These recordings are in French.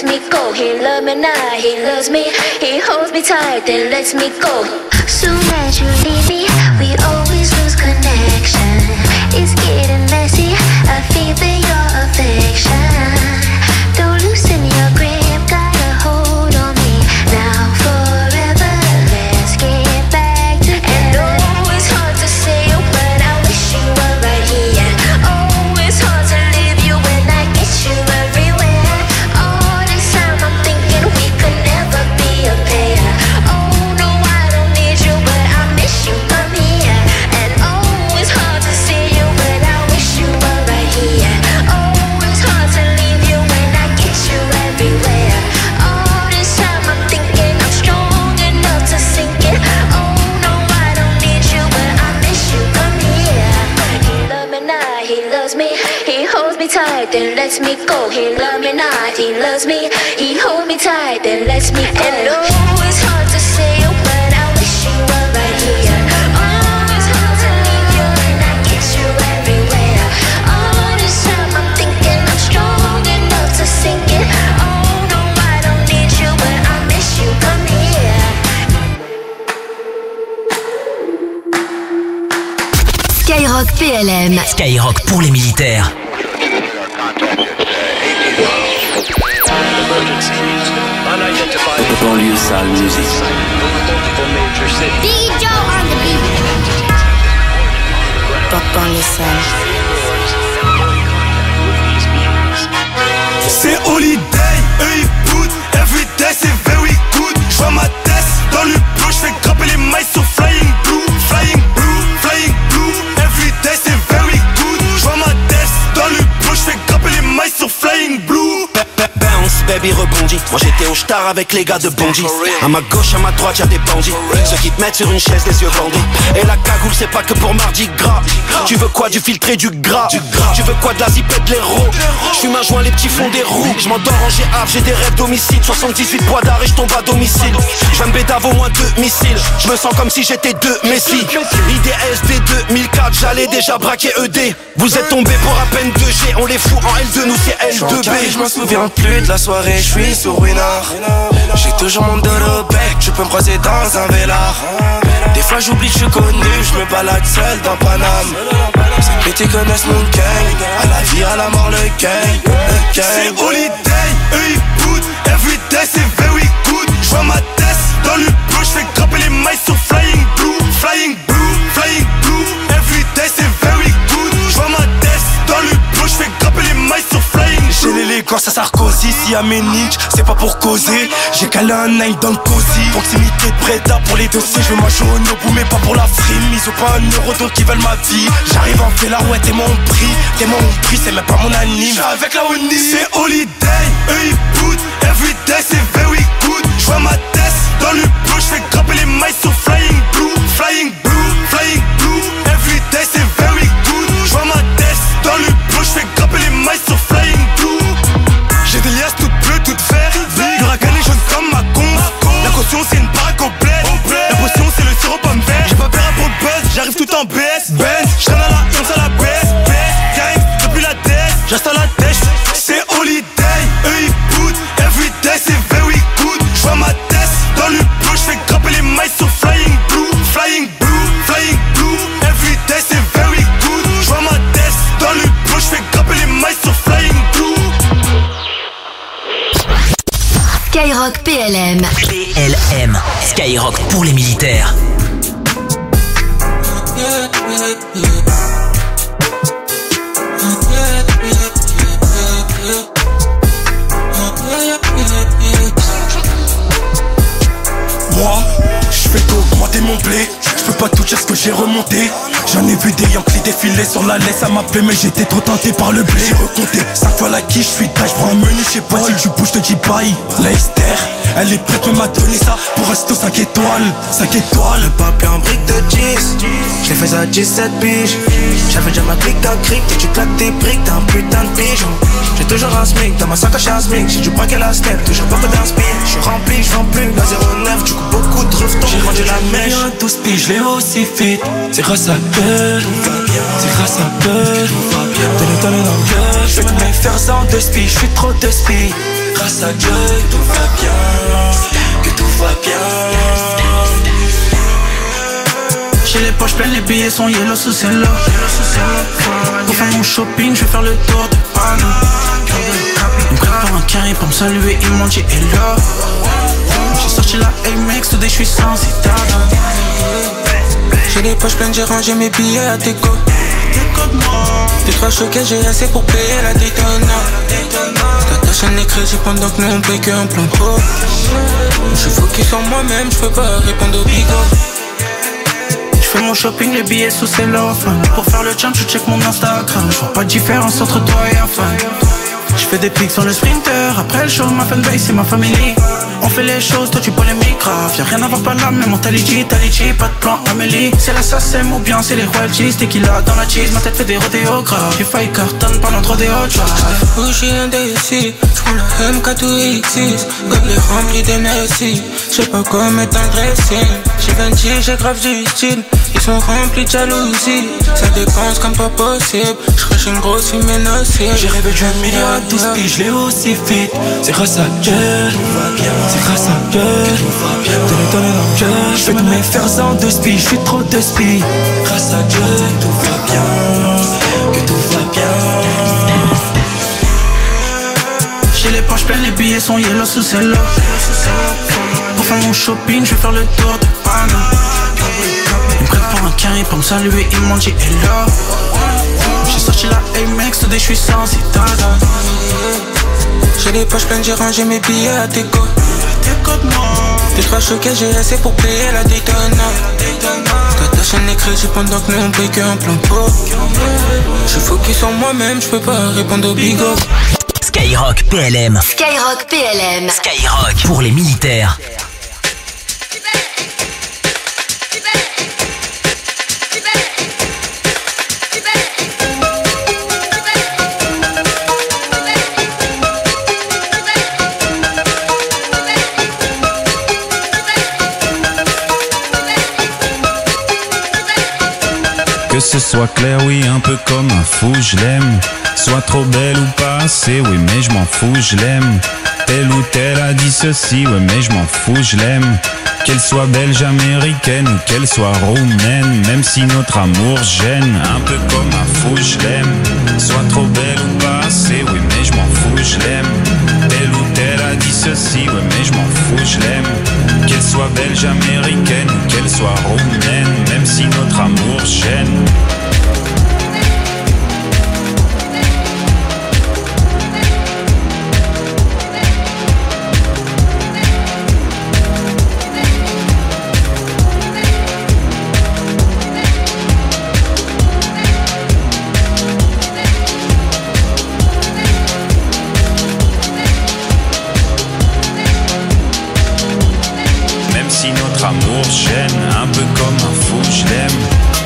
lets me go. He loves me now, he loves me. He holds me tight, then lets me go. Soon as you leave me, we always lose connection. It's getting messy, I feel that your affection. Don't loosen your grip, got a hold on me. Now forever, let's get back together. And oh, it's hard to say, but I wish you were right here. Oh, it's hard to leave you when I get you everywhere. All this time I'm thinking we could never be a pair. Oh no, I don't need you, but I miss you, come here. And oh, it's hard to see you, but I wish you were right here. Oh, it's hard to leave you when I get you everywhere. All this time I'm thinking I'm strong enough to sink it. Oh no, I don't need you, but I miss you, come here. He loves me now, he loves me. He holds me tight, then lets me go. He loves me now, he loves me. He holds me tight, then lets me go. And oh, it's hard to say, but I wish you were right here. Oh, it's hard to leave you when I get you everywhere. All this time I'm thinking I'm strong enough to sink it. Oh no, I don't need you, but I miss you, come here. Skyrock PLM. Skyrock pour les militaires. Banlieue sale musique. Big Joe on the beat. Banlieue sale. C'est holiday, eux ils boot. Everyday c'est very good. J'vois ma tête dans le bleu. J'fais grimper les mailles sur flying blue. Flying blue, flying blue. Everyday c'est very good. J'vois ma tête dans le bleu. J'fais grimper les mailles sur flying blue. Bounce, baby rebondit. Moi j'étais au star avec les gars de Bondy. À ma gauche, à ma droite, y'a des bandits. Ceux qui te mettent sur une chaise, les yeux bandés. Et la cagoule, c'est pas que pour Mardi Gras. Tu veux quoi, du filtré, du gras. Tu veux quoi, de la zipette, de l'héros. J'fume un joint, les petits fonds des roues. J'm'endors en G-Havre, j'ai des rêves d'homicide. 78 poids d'arrêt, j'tombe à domicile. J'vais me bédave au moins 2 missiles. J'me sens comme si j'étais 2 Messi. IDSD 2004, j'allais déjà braquer ED. Vous êtes tombés pour à peine 2G. On les fout en L2, nous c'est L2B. J'm'en souviens plus de la soirée, j'suis sur Winard. J'ai toujours mon dos au bec, tu peux me croiser dans un vélard. Des fois j'oublie que je suis connu, j'me balade seul dans Paname. Ces petits connaissent mon gang, à la vie, à la mort, le gang. C'est holiday, eux ils boot. Everyday c'est very good. J'vois ma tête dans le bleu, j'fais grimper les mailles sur flying blue. Flying blue, flying blue. Everyday c'est very good. J'vois ma tête dans le bleu, j'fais grimper les mailles sur flying blue. J'ai l'élégance à Sarkozy, si à mes niches, c'est pas pour causer. J'ai calé un nine dans le cosy. Proximité de Breda pour les dossiers. Je veux ma jaune au bout mais pas pour la frime. Ils ont pas un euro donc ils veulent ma vie. J'arrive en fait là, ouais t'es mon prix. T'es mon prix, c'est même pas mon anime. J'suis avec la Oni. C'est holiday, eux ils boot. Everyday c'est very good. J'vois ma tête dans le bleu. J'fais grimper les mailles sur flying blue. Flying blue, flying blue. Everyday c'est very good. J'vois ma tête dans le bleu. J'fais grimper les mailles sur flying blue. J'ai des liasses toutes bleues, toutes vertes. L'huragan est jaune comme ma conf. La caution c'est une baraque au bled. La potion c'est le sirop pomme vert. J'ai pas peur pour le buzz, j'arrive tout en BS. Benz, j'traîne à la honte à la baisse. Gang, depuis la tête, j'reste à la tête. C'est holiday, eux ils boot. Everyday c'est very good. J'vois ma tête dans le bleu, j'fais grimper les mailles sur flying blue. Flying blue, flying blue. Everyday c'est very good. J'vois ma tête dans le bleu, j'fais grimper les mailles sur flying blue. Skyrock PLM. PLM. Skyrock pour les militaires. Moi, je fais qu'augmenter mon blé. Je peux pas tout dire ce que j'ai remonté. J'en ai vu des Yankees défiler sur la laisse à m'appeler, mais j'étais trop tenté par le blé. J'ai recompté 5 fois la quiche, je suis taille, je prends un menu chez Paul. Si tu bouges, je te dis bye. Leicester, elle est prête, mais m'a donné ça pour rester aux 5 étoiles. 5 étoiles. Le papier en brique de 10, j'ai fait ça 17 piges. J'avais déjà ma clique d'un cric, et tu claques tes briques, t'es un putain de pigeon. J'ai toujours un smic, dans ma sacoche un smic. J'ai du braquet la step, toujours pas que d'inspire. J'suis rempli, j'vends plus, la 09, du coup beaucoup de reftons. J'ai vendu la mèche. 12 piges, je l'ai aussi fit. C'est grâce à eux, c'est grâce à eux. T'es l'étoile dans le cœur. J'fais tous mes fers en 2 spies, j'suis trop de spies. Grâce à Dieu, tout va bien, que tout va bien. J'ai les poches pleines, les billets sont yellow sous cello. Pour faire mon shopping, je vais faire le tour de Panama. Ils me prennent pour un carré pour me saluer, ils m'ont dit hello. J'ai sorti la Amex, today je suis sans citadin. J'ai les poches pleines, j'ai rangé mes billets à déco. Deux, trois choquets, j'ai assez pour payer la Daytona. J'attache un crédit pendant que nous on paye qu'un plan pro. J'suis focus sur moi-même, j'peux pas répondre au bigot. J'fais mon shopping, les billets sous cellophane. Pour faire le jump, je check mon Instagram. J'vois pas de différence entre toi et un fan. J'fais des pics sur le sprinter. Après le show, ma fanbase c'est ma famille. On fait les choses, toi tu polémiques grave. Y'a rien à voir par là, mais mon Taliji, pas de plan Amélie. C'est la SACEM ou bien c'est les royalties. Tequila dans la cheese, ma tête fait des rodéos graves. J'ai failli cartonne pendant trop des hot shots. J'suis un ici, j'prends la MK2X6. Gobelet rempli de Messi. J'sais pas quoi mettre dans le dressing. J'ai 26, j'ai grave du style. Ils sont remplis de jalousie. Ça dépense comme pas possible. J'crèche une grosse fumée nocive. J'ai rêvé d'un million à 12 piges, je l'ai aussi fit. C'est grâce à Dieu, tout va bien. C'est grâce à Dieu, tout va bien. Donné dans le cœur, j'fais tous mes fers en 2 spies. J'suis trop de spies. Grâce à Dieu, tout va bien. Que tout va bien. J'ai les poches pleines, les billets sont yellow sous cello. Pour faire mon shopping, je vais faire le tour de Panama. Ils me prennent pour un carré pour me saluer, ils m'ont dit hello. J'ai sorti la Amex, today je suis sans citadin. J'ai les poches pleines, j'ai rangé mes billets à déco. Deux, trois choquets, j'ai assez pour payer la Daytona. J'attache un crédit pendant que nous on paye qu'un plan pro. J'suis focus sur moi-même, j'peux pas répondre au bigot. Skyrock PLM. Skyrock PLM. Skyrock pour les militaires. Que ce soit clair, oui, un peu comme un fou, je l'aime. Soit trop belle ou pas assez, oui, mais je m'en fous, je l'aime. Telle ou telle a dit ceci, ouais, mais je m'en fous, je l'aime. Qu'elle soit belge, américaine ou qu'elle soit roumaine, même si notre amour gêne, un peu comme un fou, je l'aime. Soit trop belle ou pas assez, oui, mais je m'en fous, je l'aime. Telle ou telle a dit ceci, ouais, mais je m'en fous, je l'aime. Qu'elle soit belge, américaine ou qu'elle soit roumaine, même si notre amour gêne. Amour gêne, un peu comme un fou, je l'aime.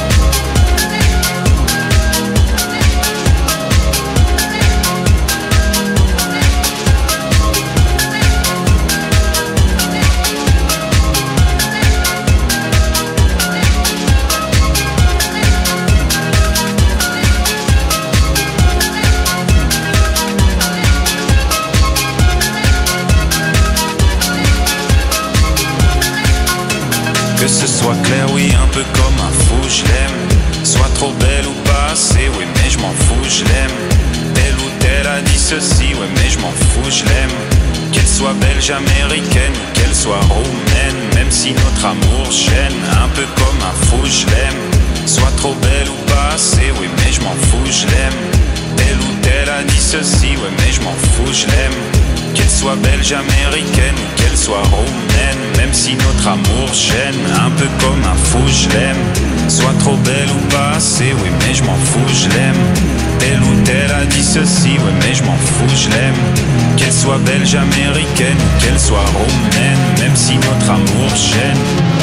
Que ce soit clair, oui, un peu comme un fou, je l'aime. Soit trop belle ou pas assez, oui, mais je m'en fous, je l'aime. Telle ou telle a dit ceci, ouais, mais je m'en fous, je l'aime. Qu'elle soit belge, américaine ou qu'elle soit roumaine, même si notre amour gêne, un peu comme un fou, je l'aime. Soit trop belle ou pas assez, oui, mais je m'en fous, je l'aime. Telle ou telle a dit ceci, ouais, mais je m'en fous, je l'aime. Qu'elle soit belge, américaine ou qu'elle soit roumaine, même si notre amour gêne, un peu comme un fou, je l'aime. Soit trop belle ou pas assez, oui, mais je m'en fous, je l'aime. Telle ou telle a dit ceci, ouais, mais je m'en fous, je l'aime. Qu'elle soit belge, américaine ou qu'elle soit roumaine, même si notre amour gêne.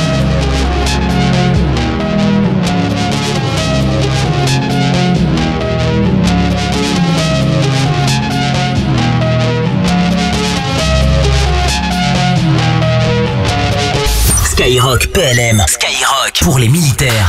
Skyrock PLM. Skyrock pour les militaires.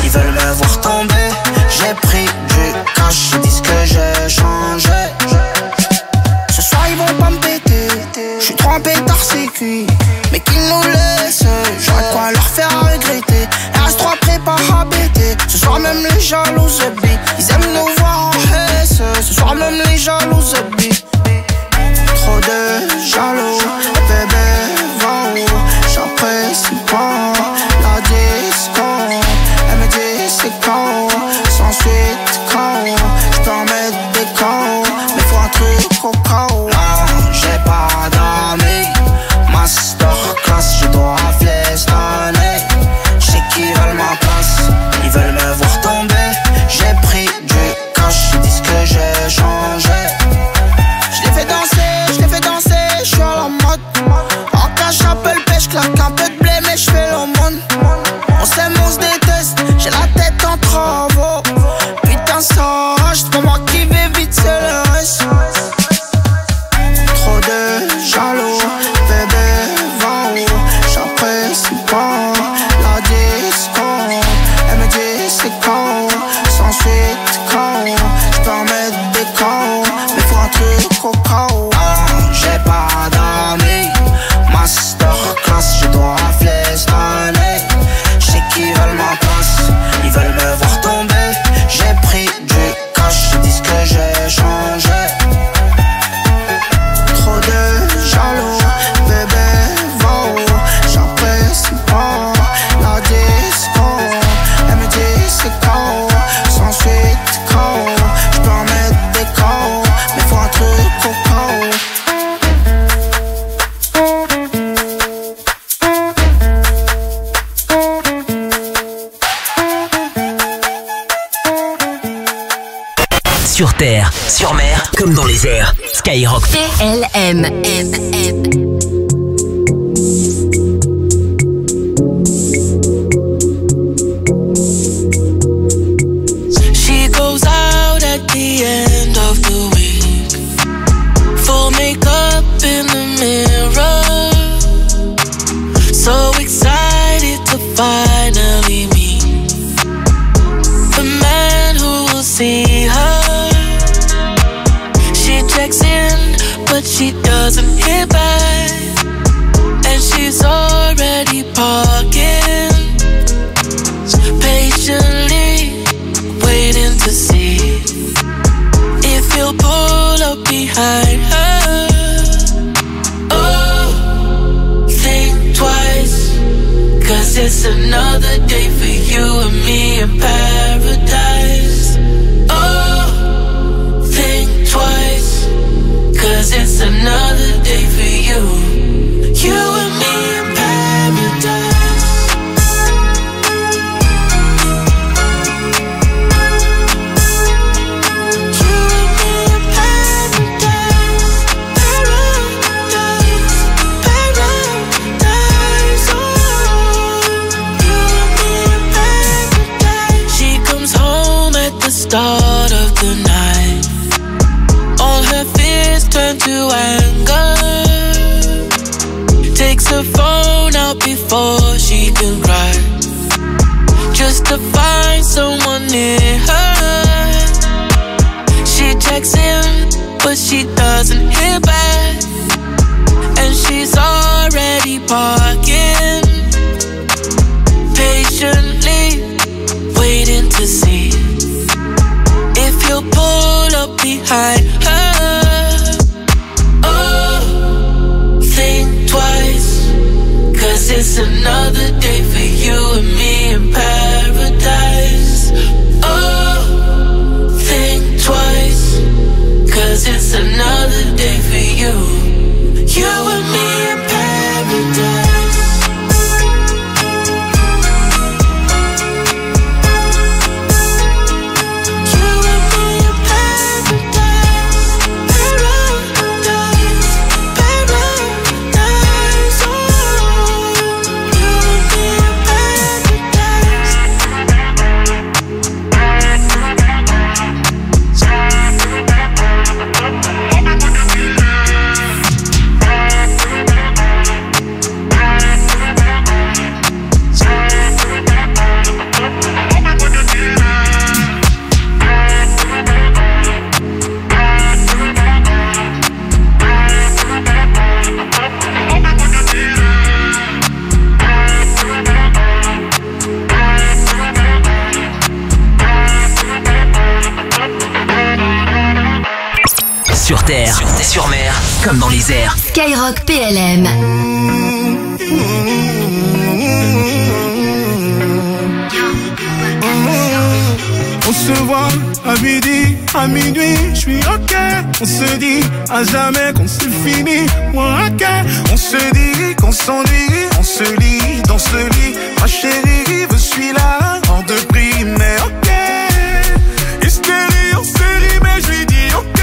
ils veulent me voir tomber. J'ai pris du cash, ils disent que j'ai changé. Ce soir ils vont pas me péter, j'suis trop en pétard c'est cuit. Mais qu'ils nous laissent, j'aurais de quoi leur faire regretter. RS3 prépare à bêter. Ce soir même les jalouses billes, ils aiment nous voir en haisse. Ce soir même les jalouses billes. Trop de jaloux, bébé va où? J'apprécie pas la disco. Elle me dit c'est KO, sans suite KO. J'peux en mettre des KO, mais faut un truc au KO. Non, j'ai pas d'amis, masterclass, je dois fiestonner. J'sais qu'ils veulent ma place, ils veulent me voir tomber. J'ai pris du cash, ils disent que j'ai changé. J'les fais danser, j'suis à la mode. En cash, j'appelle pêche, claque un peu de blé, mais j'fais l'aumône. On s'aime, on se déteste, j'ai la tête en travaux. Putain, ça rage, c'est pas moi qui vais vite, c'est le reste. Trop de jaloux, bébé va où? J'apprécie pas la disco. Elle me dit c'est KO, sans suite KO. J'peux en mettre des KO, mais faut un truc au KO. J'ai pas d'amis, masterclass, je dois fiestonner. J'sais qu'ils veulent ma place, ils veulent me voir tomber. J'ai pris du cash, ils disent que j'ai changé. Trop de jaloux, bébé va où? J'apprécie pas la disco. Elle me dit c'est KO, sans suite KO. J'peux en mettre des KO, mais faut un truc au KO. Sur terre, sur mer, comme dans les airs. Skyrock. PLM. She goes out at the end of the week, full makeup in the mirror, so excited to finally meet the man who will see her. She checks in, but she doesn't hear back, and she's already parking, patiently waiting to see if he'll pull up behind her. Oh, think twice, 'cause it's another day for you and me in paradise. Oh, think twice, 'cause it's another day for you and me in paradise. Start of the night, all her fears turn to anger. Takes her phone out before she can cry, just to find someone near her. She checks in, but she doesn't hear back, and she's already parking, patiently waiting to see if he'll pull up behind her. Oh, think twice, 'cause it's another day for you and me in paradise. Oh, think twice, 'cause it's another day for you and me in paradise. terre, sur mer, comme dans les airs. Skyrock PLM. On se voit à midi, à minuit, je suis ok. On se dit à jamais qu'on se finit, moi ok. On se dit qu'on s'ennuie, on se lit dans ce lit. Ma chérie, je suis là, hors de prix, mais ok. Hystérie en série, mais je lui dis ok.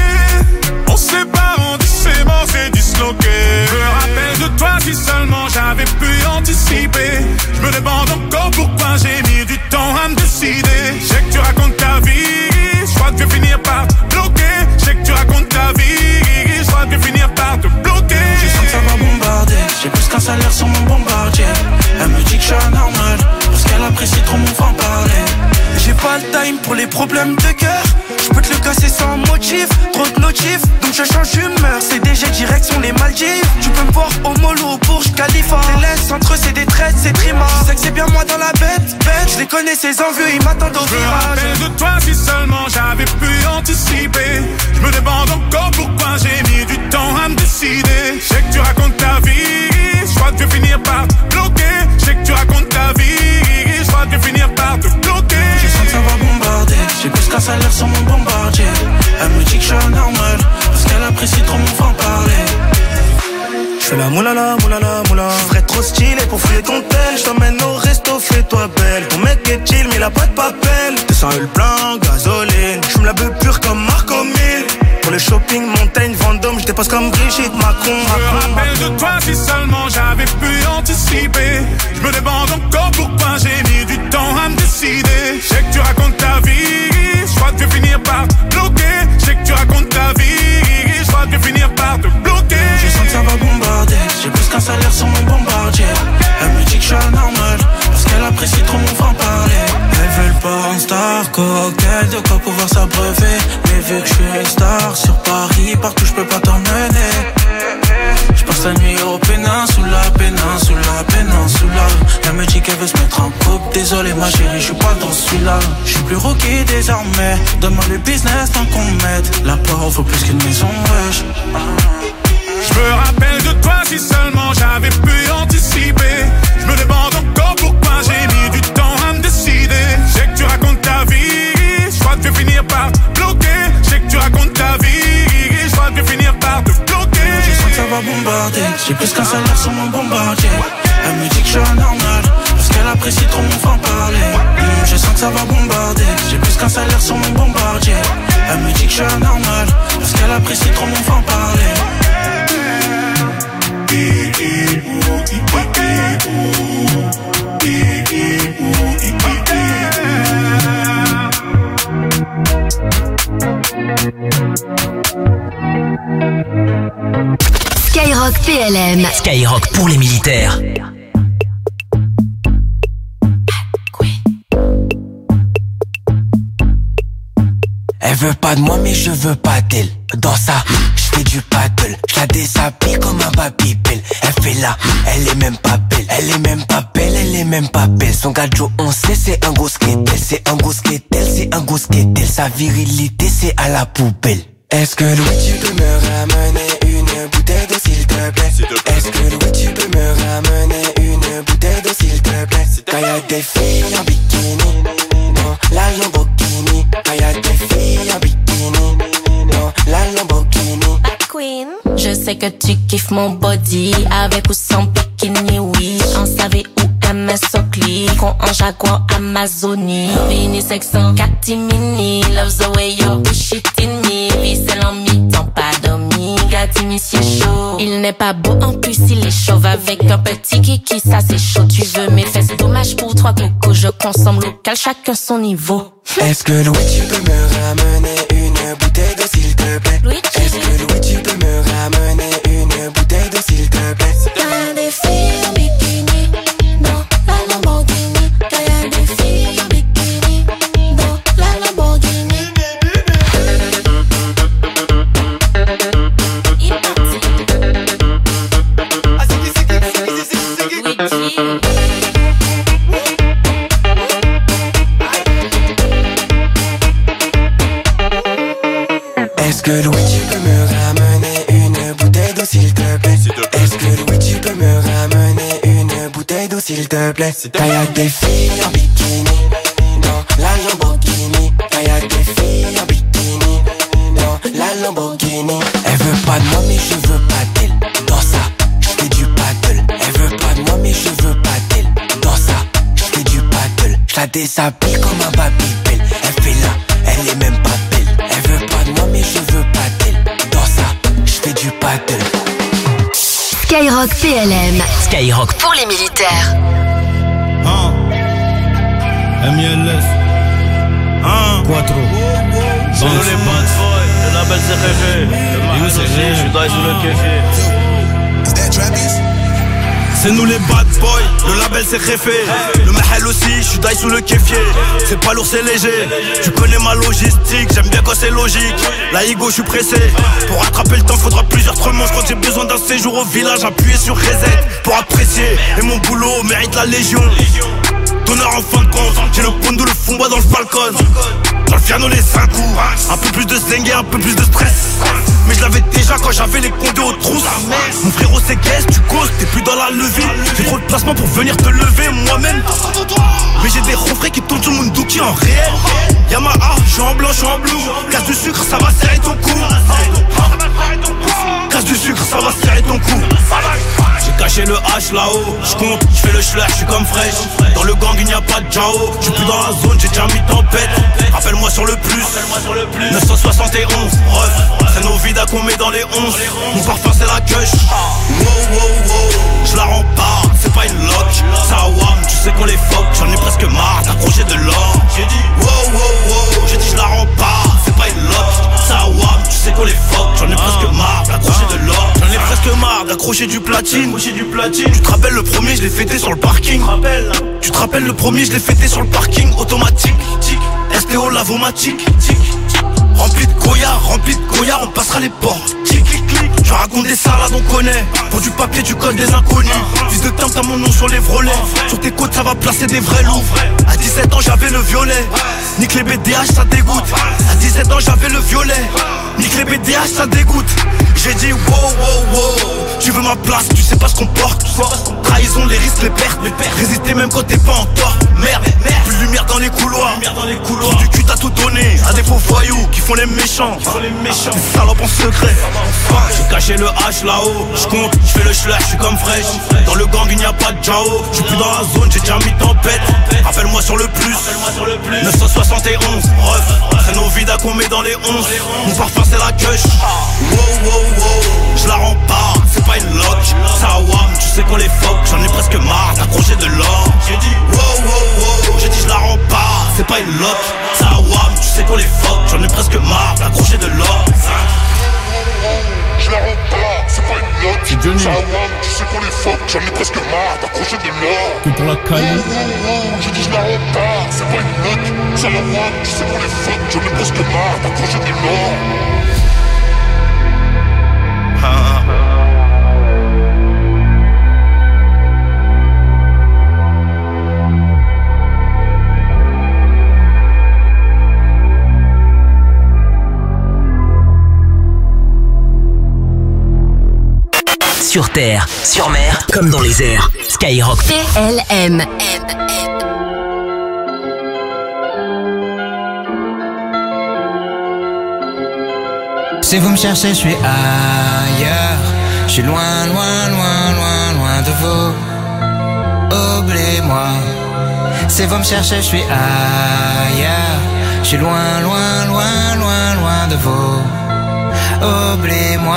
On se sépare, on dit c'est mort, c'est disloqué. Je me rappelle de toi si seulement j'avais pu anticiper. Je me demande encore pourquoi j'ai mis du temps à me décider. Je sais que tu racontes ta vie, je crois que je vais finir par te bloquer. Je sais que tu racontes ta vie, je crois que je vais finir par te bloquer. Je sens que ça va bombarder, j'ai plus qu'un salaire sur mon bombardier. Elle me dit que je suis anormal, parce qu'elle apprécie trop mon franc-parler. J'ai pas le time pour les problèmes de cœur. Je peux te le casser sans motif, trop de notifs, donc je change d'humeur. CDG direction les Maldives. Tu peux me voir au mollo au Burj Khalifa. Les laisses entre eux c'est des traites, c'est trima. Je sais que c'est bien moi dans la bête. Je les connais ces envieux, ils m'attendent au virage. Je me rappelle de toi si seulement j'avais pu anticiper. Je me demande encore pourquoi j'ai mis du temps à me décider. Je sais que tu racontes ta vie, je crois que je vais finir par te bloquer. Je sais que tu racontes ta vie, je crois que je vais finir par te bloquer. Je sens que ça va bombarder, j'ai plus qu'un salaire sur mon bombardier. Elle me dit que je suis anormal, parce qu'elle apprécie trop mon franc-parler. J'fais la moulala, moulala, moula. J'ferais trop stylé pour fouiller ton tel. J't'emmène au resto, fais-toi belle. Ton mec est chill, mais il a pas de papel. 200 le plein, gasoline. J'me la beuh pure comme Marco 1000. Pour le shopping, montagne, Vendôme, j'dépasse comme Brigitte Macron. Je me rappelle de toi si seulement j'avais pu anticiper. Je me demande encore pourquoi j'ai mis du temps à me décider. Je sais que tu racontes ta vie, je crois que je vais finir par te bloquer. Je sais que tu racontes ta vie, je crois que je vais finir par te bloquer. Je sens que ça va bombarder, j'ai plus qu'un salaire sur mon bombardier. Elle me dit que je suis anormal, parce qu'elle apprécie trop mon franc-parler. Elles veulent pas un star, cocktail, de quoi pouvoir s'abreuver. Mais vu que je suis une star, sur Paris, partout je peux pas t'emmener. Je passe la nuit au péninsula, péninsula, péninsula. Elle me dit qu'elle veut se mettre en couple, désolé ma chérie, je suis pas dans celui-là. Je suis plus rookie désormais, donne-moi le business tant qu'on m'aide. La porte vaut plus qu'une maison, wesh. Je me rappelle de toi si seulement j'avais pu anticiper. Je me demande encore pourquoi j'ai mis du temps à me décider. Je sais que tu racontes ta vie, je crois que je vais finir par te bloquer. Je sais que tu racontes ta vie, je crois que je vais finir par te bloquer. Je sens que ça va bombarder, j'ai plus qu'un salaire sur mon bombardier. Elle me dit que je suis anormal, parce qu'elle apprécie trop mon franc-parler. Je sens que ça va bombarder, j'ai plus qu'un salaire sur mon bombardier. Elle me dit que je suis anormal, parce qu'elle apprécie trop mon franc-parler. Skyrock PLM. Skyrock pour les militaires. Elle veut pas de moi mais je veux pas d'elle. Dans ça, je fais du paddle. Je la déshabille comme un Babybel. Elle fait là, elle est même pas belle. Elle est même pas belle, elle est même pas belle. Son gadjo on sait c'est un gros skatel. C'est un gros skatel, c'est un gros skatel. Sa virilité c'est à la poubelle. Est-ce que Louis tu peux me ramener une bouteille d'eau s'il te plaît? Est-ce que Louis tu peux me ramener une bouteille d'eau s'il te plaît? Quand y'a des filles en bikini dans la Lamborghini. Quand y'a des filles en bikini dans la Lamborghini. Queen, je sais que tu kiffes mon body avec ou sans bikini, oui. On savait où MS Oakley, qu'on en Jaguar Amazonie. Vini sexant, catimini, loves the way you push it in me. Vicelle en mi-temps, pas dormi, gâti monsieur chaud. Il n'est pas beau, en plus il est chauve. Avec un petit kiki, ça c'est chaud. Tu veux mes fesses, dommage pour trois cocos. Je consomme local, chacun son niveau. Est-ce que Louis tu peux me ramener une bouteille d'eau s'il te plaît? Est-ce que Louis tu peux me ramener une bouteille d'eau s'il te plaît? Y'a des filles en bikini dans la Lamborghini. Y'a des filles en bikini dans la Lamborghini. Est-ce que Louis tu peux me s'il te plaît. Quand y'a des filles en bikini dans la Lamborghini. Quand y'a des filles en bikini dans la Lamborghini. Elle veut pas de moi mais je veux pas d'elle. Dans ça, j'fais du paddle. Elle veut pas de moi mais je veux pas d'elle. Dans ça, j'fais du paddle. J'la déshabille comme un Babybel. Elle fait là, elle est même pas belle. Elle veut pas de moi mais je veux pas d'elle. Dans ça, j'fais du paddle. Skyrock PLM. Skyrock pour les militaires. MLS. Quattro. C'est nous les bad boys, le label c'est réfé. Le Mahal aussi, je suis dans le kéfier. C'est nous les bad boys, le label c'est réfé. Le Mahal aussi, je suis die sous le kéfier. C'est pas lourd, c'est léger. Tu connais ma logistique, j'aime bien quand c'est logique. La Igo, je suis pressé. Pour rattraper le temps, faudra plusieurs tranches. Quand j'ai besoin d'un séjour au village, appuyer sur reset pour apprécier. Et mon boulot mérite la légion. Donneur en fin de compte, j'ai le pondo, le fond bois dans le Falcon. Dans le piano les 5 coups. Un peu plus de zengue, un peu plus de stress. Mais je l'avais déjà quand j'avais les condés aux trousses. Mon frérot c'est qu'est-ce tu causes, t'es plus dans la levée. J'ai trop de placement pour venir te lever moi-même. Mais j'ai des refrains qui tournent sur mon dookie en réel. Yamaha, je suis en blanc, je suis en bleu. Casse du sucre, ça va serrer ton cou. Casse du sucre, ça va serrer ton cou. J'ai caché le H là-haut, j'compte, j'fais le schler, j'suis comme fraîche. Dans le gang il n'y a pas de Jao, j'suis plus dans la zone, j'ai déjà mis tempête. Rappelle-moi sur le plus, 971, ref. C'est nos vidas qu'on met dans les 11. Mon parfum c'est la queuche. Wow wow wow, j'la rends pas, c'est pas une lock. Ça wam, tu sais qu'on les fuck, j'en ai presque marre d'accrocher de l'or. J'ai dit wow wow wow, j'ai dit j'la rends pas, c'est pas une lock. Ça wam, tu sais qu'on les fuck, j'en ai presque marre d'accrocher de l'or. J'en ai presque marre d'accrocher du platine. Tu te rappelles le premier, je l'ai fêté sur le parking. Tu te rappelles le premier, je l'ai fêté sur le parking. Automatique, STO lavomatique. Rempli de Goya, on passera les portes. Je raconte des salades, on connaît. Pour du papier, tu codes des inconnus. Fils de temps, t'as mon nom sur les vrolets. Sur tes côtes, ça va placer des vrais loups. À 17 ans, j'avais le violet. Nique les BDH, ça dégoûte. À 17 ans, j'avais le violet. Nique les BDH, ça dégoûte. J'ai dit wow, wow, wow. Tu veux ma place, tu sais pas ce qu'on porte. Trahison, les risques, les pertes. Résister même quand t'es pas en tort. Merde, plus de lumière dans les couloirs. Pour du cul, t'as tout donné à des faux voyous qui font les méchants. Des salopes en secret. J'ai caché le H là-haut, j'compte, j'fais le schler, j'suis comme fraîche. Dans le gang il n'y a pas de Jao, j'suis plus dans la zone, j'ai déjà mis tempête. Rappelle-moi sur le plus, 971, ref. C'est nos vidas qu'on met dans les 11. Mon parfum c'est la queuche. Wow wow wow, j'la rends pas, c'est pas une lock. Ça wam, tu sais qu'on les fuck, j'en ai presque marre d'accrocher de l'or. J'ai dit wow wow wow, j'ai dit j'la rends pas, c'est pas une lock. Ça wam, tu sais qu'on les fuck, j'en ai presque marre d'accrocher de l'or. Je la rends pas, c'est pas une note. C'est Johnny. Ça wam, tu sais qu'on les fuck, j'en ai presque marre d'accrocher de l'or. Que pour la caille. J'ai dit je la rends pas, c'est pas une note. Ça wam, tu sais qu'on les fuck, j'en ai presque marre d'accrocher de l'or. Sur terre, sur mer, comme dans les airs. Skyrock PLM. Si vous me cherchez, je suis ailleurs. Je suis loin, loin, loin, loin, loin de vous. Oubliez-moi. Si vous me cherchez, je suis ailleurs. Je suis loin, loin, loin, loin, loin de vous. Oubliez-moi.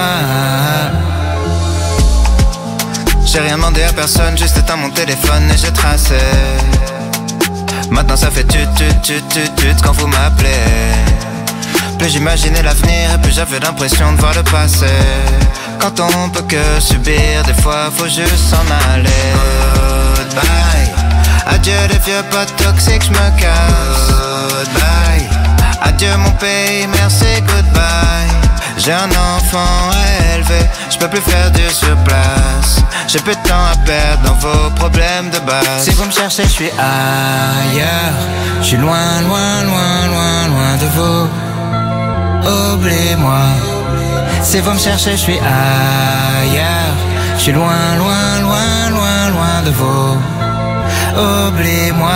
J'ai rien demandé à personne, juste éteint mon téléphone et j'ai tracé. Maintenant ça fait tut quand vous m'appelez. Plus j'imaginais l'avenir et plus j'avais l'impression de voir le passé. Quand on peut que subir, des fois faut juste s'en aller. Goodbye, adieu les vieux potes toxiques, j'me casse. Goodbye, adieu mon pays, merci, goodbye. J'ai un enfant à élever, j'peux plus faire du surplace. J'ai peu de temps à perdre dans vos problèmes de base. Si vous me cherchez, je suis ailleurs. Je suis loin, loin, loin, loin, loin de vous. Oubliez-moi. Si vous me cherchez, je suis ailleurs. Je suis loin, loin, loin, loin, loin de vous. oublie-moi.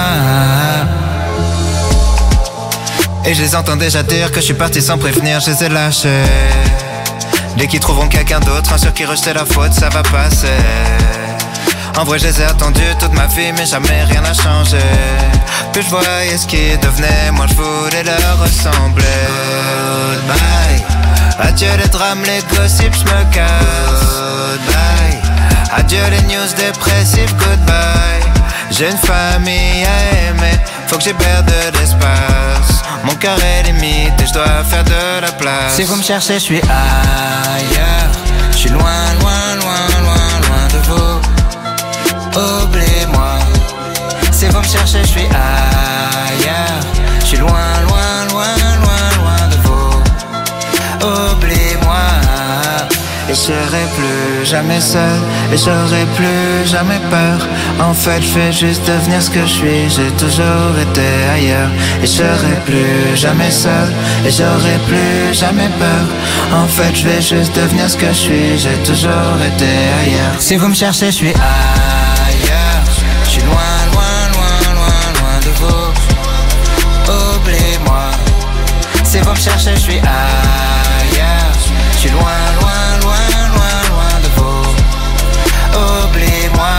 Et je les entends déjà dire que je suis parti sans prévenir, je les ai lâchés. Dès qu'ils trouveront quelqu'un d'autre, un sur qui rejeter la faute, ça va passer. En vrai, je les ai attendus toute ma vie, mais jamais rien n'a changé. Plus je voyais ce qu'ils devenaient, moi je voulais leur ressembler. Goodbye, adieu les drames, les gossips, je me casse. Goodbye, adieu les news dépressives, goodbye. J'ai une famille à aimer, faut que j'héberge de l'espace. Mon cœur est limite et je dois faire de la place. Si vous me cherchez, je suis ailleurs. Je suis loin, loin, loin, loin, loin de vous. Oubliez-moi. Si vous me cherchez, je suis ailleurs. Je suis loin, loin, loin, loin, loin de vous. Oubliez-moi. Et je serai plus jamais seul, et j'aurai plus jamais peur. En fait, je vais juste devenir ce que je suis. J'ai toujours été ailleurs. Et je serai plus jamais seul, et j'aurai plus jamais peur. En fait, je vais juste devenir ce que je suis. J'ai toujours été ailleurs. Si vous me cherchez, je suis ailleurs. Je suis loin, loin, loin, loin, loin de vous. Oubliez-moi. Si vous me cherchez, je suis ailleurs. Je suis loin, loin, loin, loin, loin de vous. Oubliez-moi.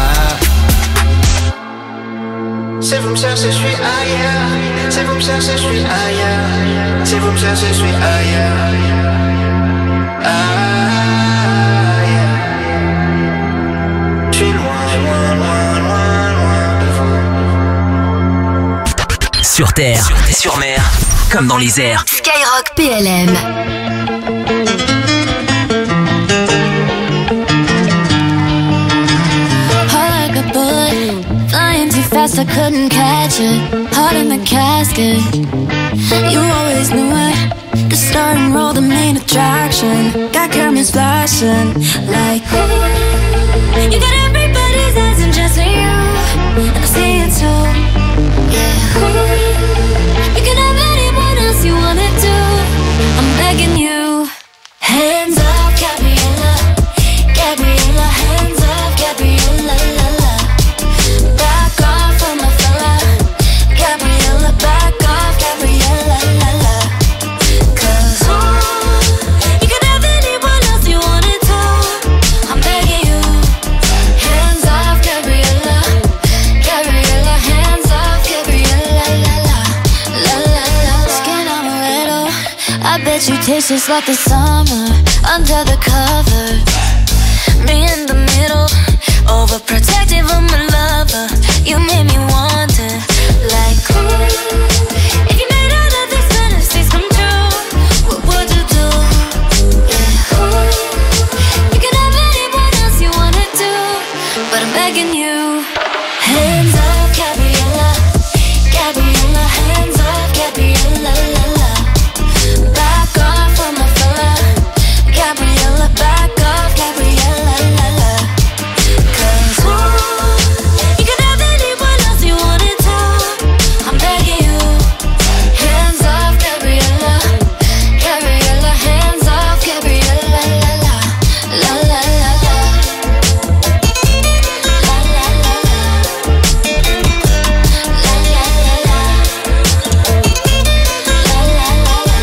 Si vous me cherchez, je suis ailleurs. Si vous me cherchez, je suis ailleurs. Si vous me cherchez, je suis ailleurs. Je suis loin, loin, loin, loin, loin de vous. Sur terre, sur mer, comme dans les airs. Skyrock PLM. Fast, I couldn't catch it. Heart in the casket. You always knew it. The star and roll, the main attraction. Got cameras flashing like ooh. You got everybody's eyes and just you. And I see it too. Yeah. Ooh. You can have anyone else you wanna do. I'm begging you. Hands up, Gabriella. Gabriella, hands up, Gabriella, la la. Back off of my fella, Gabriella, back off, Gabriella, la la. 'Cause you can have anyone else you wanted to. I'm begging you. Hands off, Gabriella, Gabriella, hands off, Gabriella, la la, la la la. Skin on a little, I bet you taste just like the summer under the covers. Me in the middle, overprotective of my lover. You made me want it, like ooh. If you made all of these fantasies come true, what would you do? Yeah, ooh. You can have anyone else you wanna do, but I'm begging you. Hands up, Gabriella, Gabriella, hands up, Gabriella, la la. Back off from my fella, Gabriella, back off, Gabriella, la la. 'Cause you can have anyone else you wanted to. I'm begging you. Hands off, Gabriella, Gabriella, hands off, Gabriella, la la, la la la la. La la la la. La la la la. La la la la.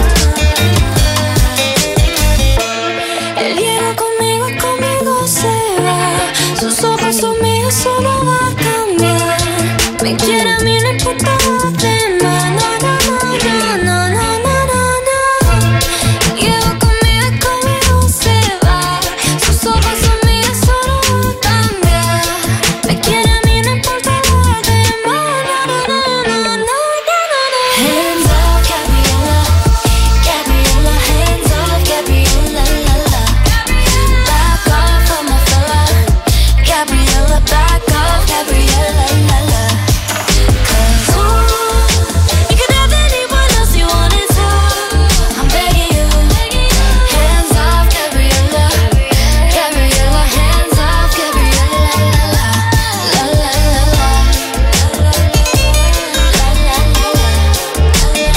Él llega conmigo, conmigo se va. Sus ojos son míos, solo va a cambiar. Me quiere a mí, no importa lo demás. No, no, no, no, no, no, no, no. Llega conmigo, conmigo se va. Sus ojos son míos, solo va a cambiar. Me quiere a mí, no importa lo demás. No, no, no, no, no, no, no. Hands up, Gabriella, Gabriella, hands up, Gabriella, la la. Back off of my fella, Gabriella, back off, Gabriella, la la. 'Cause you can have anyone else you wanted to. I'm begging you. Hands off, Gabriella, Gabriella, hands off, Gabriella, la la, la la la la. La la la la.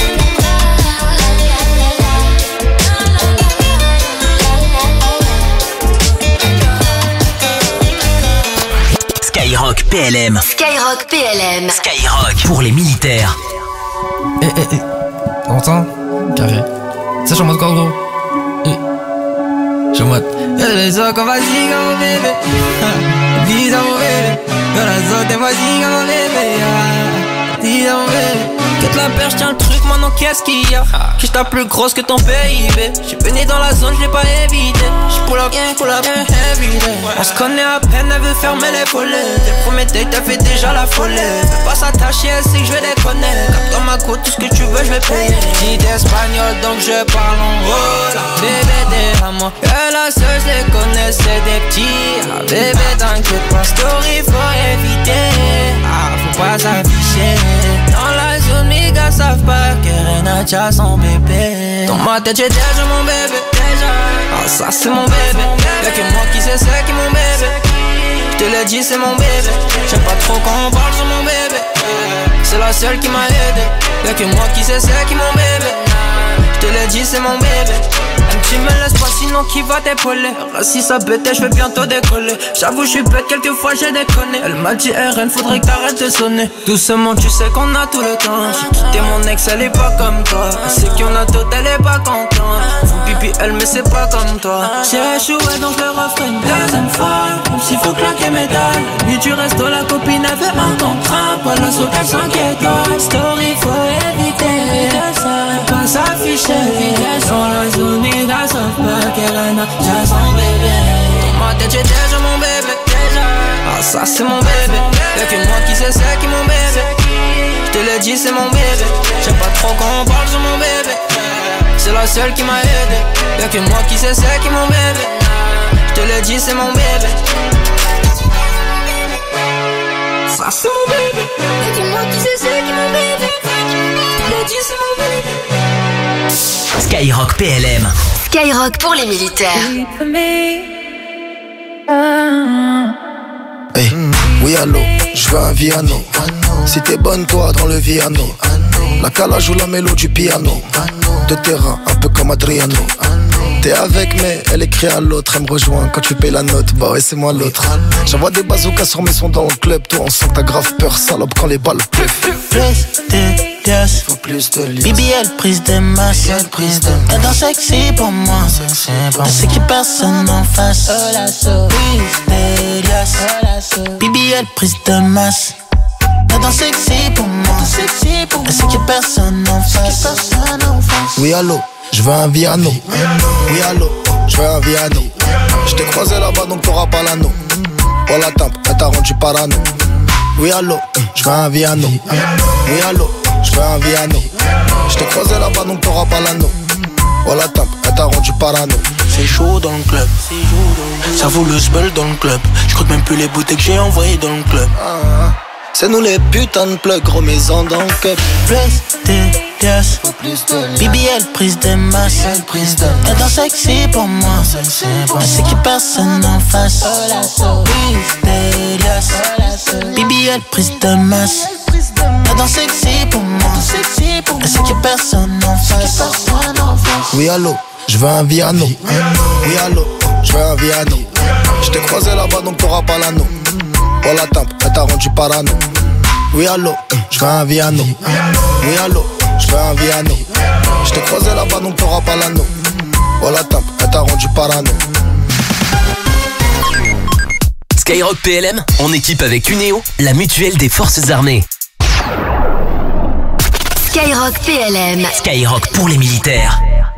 PLM. Skyrock PLM. Skyrock pour les militaires. T'entends? Carré. Ça, je suis en mode quoi, gros? Je suis en mode. Les autres, comme vas-y, comme mon bébé. Dis à mon bébé. Les autres, vas-y, comme mon bébé. Dis à mon bébé. Quitte la perche, tiens le truc, maintenant qu'est-ce qu'il y a? Que je tape plus grosse que ton PIB. J'suis venu dans la zone, j'l'ai pas évité. J'pull up bien everyday. On se connaît à peine, elle veut fermer les volets. Dès le premier date, t'as fait déjà la folie. Veux pas s'attacher, elle sait que j'vais déconner. Cap dans ma côte, tout ce que tu veux, j'vais payer. Dis d'espagnol, donc je parle en rola. Bébé, t'es à moi. Que la seule, j'les connais, c'est des petits. Ah, bébé, t'inquiète pas, story, faut éviter. Ah, faut pas s'afficher. Dans la zone, mes gars savent pas que Renacha a son bébé. Dans ma tête j'ai déjà mon bébé. Ah ça c'est mon bébé. Y'a que moi qui sais c'est qui mon bébé. J'te l'ai dit c'est mon bébé. J'aime pas trop quand on parle sur mon bébé. C'est la seule qui m'a aidé. Y'a que moi qui sais c'est qui mon bébé. J'te l'ai dit c'est mon bébé. Tu me laisses pas sinon qui va t'épauler. Si ça bête je vais bientôt décoller. J'avoue je suis bête quelquefois j'ai déconné. Elle m'a dit RN faudrait que t'arrêtes de sonner. Doucement tu sais qu'on a tout le temps. J'ai quitté mon ex elle est pas comme toi. Elle sait qu'on a tout elle est pas contente. Faut pipi elle mais c'est pas comme toi. J'ai échoué donc je le referai une deuxième fois. Comme s'il faut claquer mes dalles. Lui du resto la copine avait un contrat. Pas la sauce qu'elle s'inquiète. Story faut éviter. Pas s'afficher. Dans la zone gars savent pas qu'elle a déjà son bébé. Dans ma tête j'ai déjà mon bébé. Ah ça c'est mon bébé. Y'a que moi qui sais c'est qui mon bébé. J'te l'ai dit c'est mon bébé. J'aime pas trop quand on parle sur mon bébé. C'est la seule qui m'a aidé. Y'a que moi qui sais c'est qui mon bébé. J'te l'ai dit c'est mon bébé. Ça c'est mon bébé. Y'a que moi qui sais c'est qui mon bébé. J'te l'ai dit c'est mon bébé. Skyrock PLM. Skyrock pour les militaires. Hey, oui allô, je veux un Viano. Si t'es bonne toi dans le Viano. La calage ou la mélo du piano. De terrain, un peu comme Adriano. T'es avec mais elle écrit à l'autre. Elle me rejoint quand tu payes la note. Bah ouais c'est moi l'autre. J'envoie des bazookas sur mes sons dans le club. Toi on sent que t'as grave peur salope quand les balles pleuvent. Plus de liasses, faut plus de liasses. BBL prise de masse. Elle danse sexy pour moi. Je sais qu'il y a personne en face. Plus de liasses, BBL prise de masse. Elle danse sexy pour moi. Je sais qu'il y a personne en face. Oui allô, je veux un Viano. Oui allô, je veux un Viano. Je t'ai croisé là-bas donc t'auras pas l'anneau. Oh la tempe, elle t'a rendu parano. Oui allô, je veux un Viano. Oui allô, je veux un Viano. Je t'ai croisé là-bas donc t'auras pas l'anneau. Oh la tempe, elle t'a rendu parano. C'est chaud dans le club. Ça vaut le sbel dans le club. Je compte même plus les bouteilles que j'ai envoyées dans le club. C'est nous les putains de plugs, gros maison dans le cup. Plus de liasses, BBL prise de masse. Elle danse sexy pour moi. Elle sait qu'il y a personne en face. Plus de liasses, BBL prise de masse. Elle danse sexy pour moi. Elle sait qu'il y a personne en face. Oui allô, je veux un Viano. Oui allô, je veux un Viano. Je t'ai croisé là-bas donc t'auras pas l'anneau. Oh la tempe, elle t'a rendu parano. Oui allô, je veux un Viano. Oui allô, je veux un Viano. Je t'ai croisé là-bas donc t'auras pas l'anneau. Oh la tempe, elle t'a rendu parano. Skyrock PLM, en équipe avec Uneo, la mutuelle des forces armées. Skyrock PLM. Skyrock pour les militaires.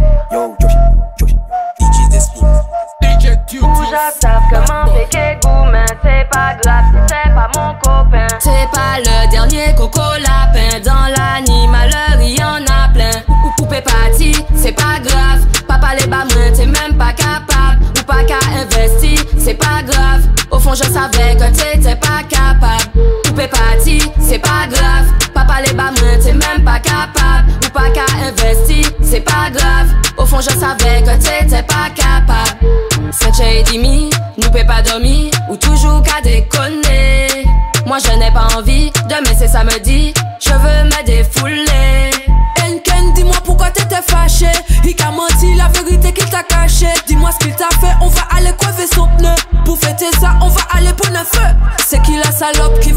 Savent comment péquer goût, mais c'est pas grave si c'est pas mon copain. C'est pas le dernier coco lapin. Dans l'animaleur, il y en a plein. Poupée partie, c'est pas grave. Papa les bas moins, t'es même pas capable. Ou pas qu'à investir, c'est pas grave. Au fond, je savais que t'étais pas capable. Poupée partie, c'est pas grave. Papa les bas moins, t'es même pas capable. Ou pas qu'à investir, c'est pas grave. Au fond, je savais que t'étais pas capable. 7h30, nous peut pas dormir ou toujours qu'à déconner. Moi je n'ai pas envie, demain c'est samedi, je veux me défouler. Enken, dis-moi pourquoi t'étais fâché. Il t'a menti la vérité qu'il t'a caché. Dis-moi ce qu'il t'a fait, on va aller coiffer son pneu. Pour fêter ça, on va aller pour le feu. C'est qui la salope qui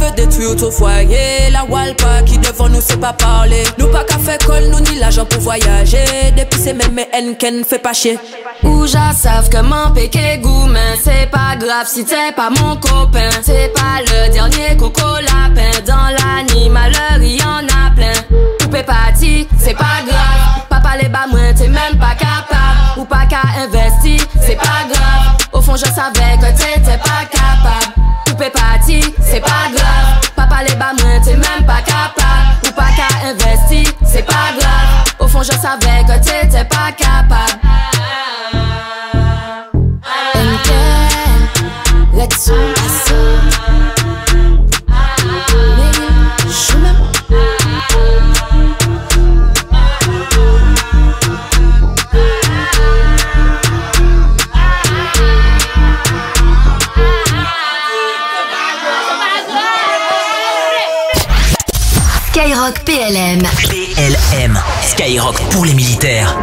mieux au foyer. La Walpa qui devant nous c'est pas parler. Nous pas qu'à faire col, nous ni l'argent pour voyager. Depuis c'est même mes haines qu'elle ne fait pas chier. Ouja savent que mon péché goût, mais c'est pas grave si t'es pas mon copain. C'est pas le dernier coco lapin. Dans l'animaleur y en a plein. Poupée parti, c'est pas grave. Papa les bas moins, t'es même pas capable. Ou pas qu'à investir, c'est pas grave. Au fond je savais que t'étais pas capable. Poupée parti, c'est pas grave. Papa les bas moins, t'es même pas capable. Ou pas qu'à investir, c'est pas grave. Au fond je savais que t'étais pas capable. Let's go. Skyrock PLM. PLM. Skyrock pour les militaires.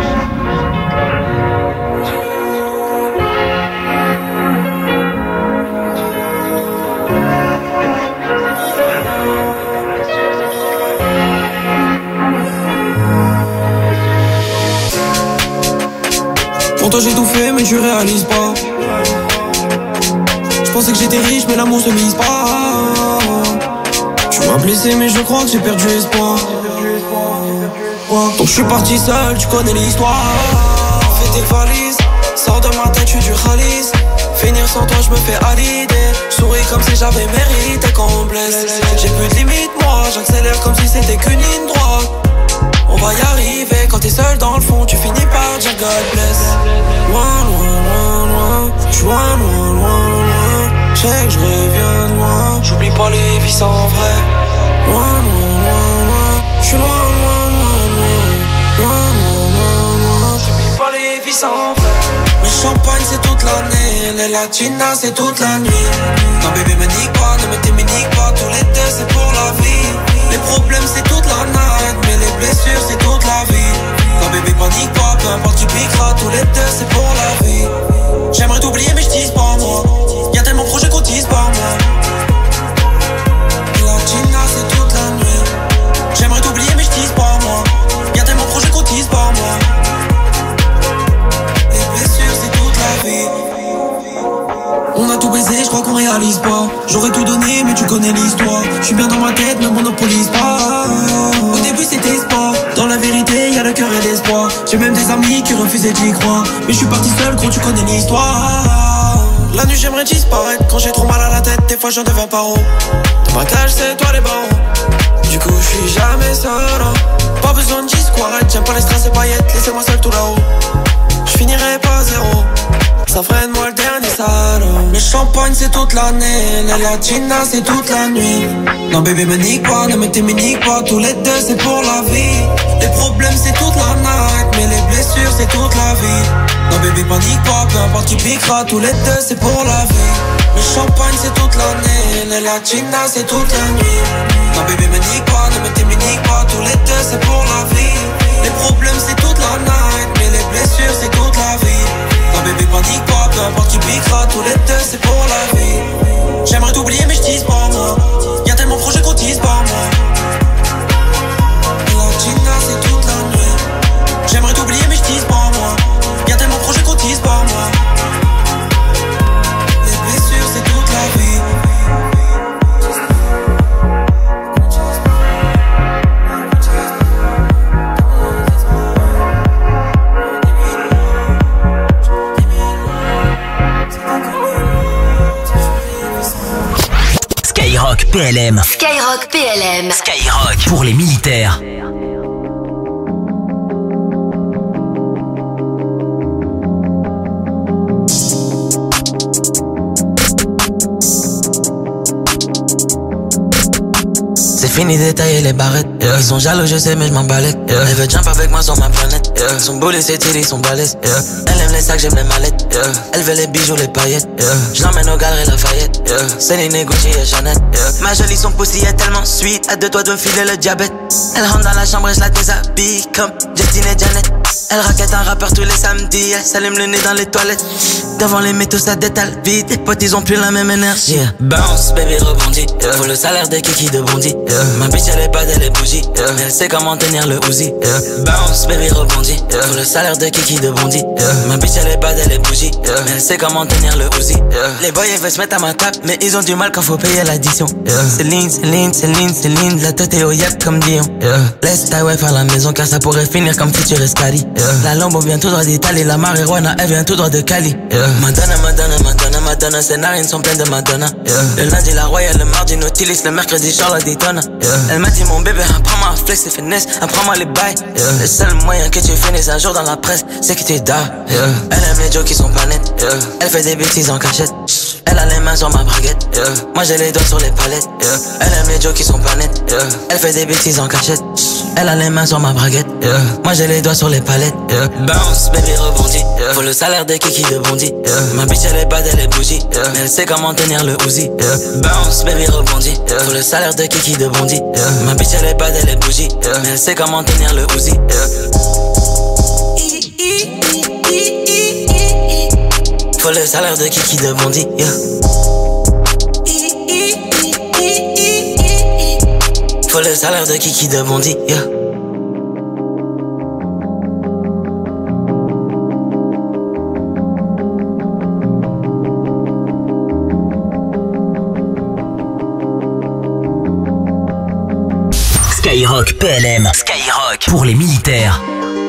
Pour toi j'ai tout fait mais tu réalises pas. Je pensais que j'étais riche mais l'amour se mise pas. Tu m'as blessé mais je crois que j'ai perdu espoir. Donc je suis parti seul, tu connais l'histoire. Fais tes valises, sors de ma tête, je suis du Khalis. Finir sans toi je me fais à l'idée. Souris comme si j'avais mérité qu'on me blesse. J'ai plus de limite moi, j'accélère comme si c'était qu'une ligne droite. On va y arriver, quand t'es seul dans le fond, tu finis par dire God bless. Loin, loin, loin, loin, j'suis loin, loin, loin, loin. J'sais que j'reviens de loin, j'oublie pas les vies sans vrai. Loin, loin, loin, loin, j'suis loin, loin, loin, loin. Loin, loin, loin, loin, j'oublie pas les vies sans vrai. Le champagne c'est toute l'année, les latinas c'est toute la nuit. Non bébé me nique pas, ne me t'éminique pas, tous les deux c'est pour la vie. Les problèmes c'est toute la night, mais les blessures c'est toute la vie. Non bébé panique pas, peu importe tu piqueras, tous les deux c'est pour la vie. J'aimerais t'oublier mais j'tise pas moi. Y'a tellement de projets qu'on tise par moi. Latina c'est toute la nuit. J'aimerais t'oublier mais j'tise pas moi. Y'a tellement de projets qu'on tise par moi. Les blessures c'est toute la vie. On a tout baisé, je crois qu'on réalise pas. J'aurais tout donné mais tu connais l'histoire. J'suis bien dans ma tête, ne monopolise pas. Au début c'était espoir. Dans la vérité y'a le cœur et l'espoir. J'ai même des amis qui refusaient d'y croire. Mais je suis parti seul, gros tu connais l'histoire. La nuit j'aimerais disparaître. Quand j'ai trop mal à la tête, des fois j'en deviens paro. Dans ma cage c'est toi les barreaux. Du coup je suis jamais seul. Pas besoin de disquarette. J'aime pas les strass et paillettes. Laissez-moi seul tout là-haut. Je finirai pas zéro. Ça ferait de moi le dernier salaud. Le champagne c'est toute l'année, les latinas c'est toute la nuit. Non bébé me nique pas, ne me t'éminique pas, tous les deux c'est pour la vie. Les problèmes c'est toute la night, mais les blessures c'est toute la vie. Non bébé panique pas, peu importe qui piquera, tous les deux c'est pour la vie. Le champagne c'est toute l'année, les latinas c'est toute la nuit. Non bébé me nique pas, ne me t'éminique pas, tous les deux c'est pour la vie. Les problèmes c'est toute la night, mais les blessures c'est toute la vie. Non bébé panique pas, peu importe qui piquera, tous les deux c'est pour la vie. J'aimerais t'oublier mais j'tise pas moi. Y'a tellement de projets qu'on tise par moi. Latina c'est toute la nuit. J'aimerais t'oublier mais j'tise pas moi. Y'a tellement de projets qu'on tise par moi. Les blessures c'est toute la vie. Skyrock PLM. Skyrock PLM. Skyrock pour les militaires. C'est fini d'étailler les barrettes. Ils sont jaloux, je sais, mais je m'en balais. Elle veut jump avec moi sur ma planète. Son boulet, ses titties, son balèze. Elle aime les sacs, j'aime les mallettes. Elle veut les bijoux, les paillettes. Je l'emmène au Galeries Lafayette. Céline et Gucci et Chanel. Ma jolie, son pussy est tellement sweet. À deux doigts de me filer le diabète. Elle rentre dans la chambre et je la déshabille comme Justine et Janet. Elle raquette un rappeur tous les samedis. Elle s'allume le nez dans les toilettes. Devant les métaux, ça détale vite. Les potes, ils ont plus la même énergie. Bounce, baby, rebondit. Faut le salaire des kikis de Bondy. Ma bitch, elle est pas elle est bougie. Mais elle sait comment tenir le Uzi. Bounce, baby, rebondit. Faut le salaire des kikis de Bondy. Ma bitch, elle est pas elle est bougie. Mais elle sait comment tenir le Uzi. Les boys, ils veulent se mettre à ma table. Mais ils ont du mal quand faut payer l'addition. Céline, Céline, Céline, Céline. La tête est au yep comme Dion. Laisse ta wife à la maison car ça pourrait finir comme Future Escali. La Lambo vient tout droit d'Italie. La marijuana, elle vient tout droit de Cali. Madonna, Madonna, Madonna, Madonna. Ses narines sont pleines de Madonna. Le lundi, la Royale, le mardi, Nautilus. Le mercredi, Charlotte Daytona. Elle m'a dit, mon bébé, apprends-moi à flex et finesse. Apprends-moi les bails. Le seul moyen que tu finisses un jour dans la presse, c'est que tu dors. Elle aime les jokes qui sont pas nets. Elle fait des bêtises en cachette. Elle a les mains sur ma braguette. Moi, j'ai les doigts sur les palettes. Elle aime les jokes qui sont pas nets. Elle fait des bêtises en cachette. Elle a les mains sur ma braguette. Moi, j'ai les doigts sur les palettes. Bounce, baby, rebondit. Faut le salaire des kikis de Bondy. Ma bitch, elle est pas elle est bougie. Mais elle sait comment tenir le Uzi. Bounce, baby, rebondit. Faut le salaire de kiki de Bondy. Ma bitch, elle est pas elle est bougie. Mais elle sait comment tenir le Uzi. Faut le salaire de kiki de Bondy. Faut le salaire de kiki de Bondy. Skyrock PLM. Skyrock pour les militaires.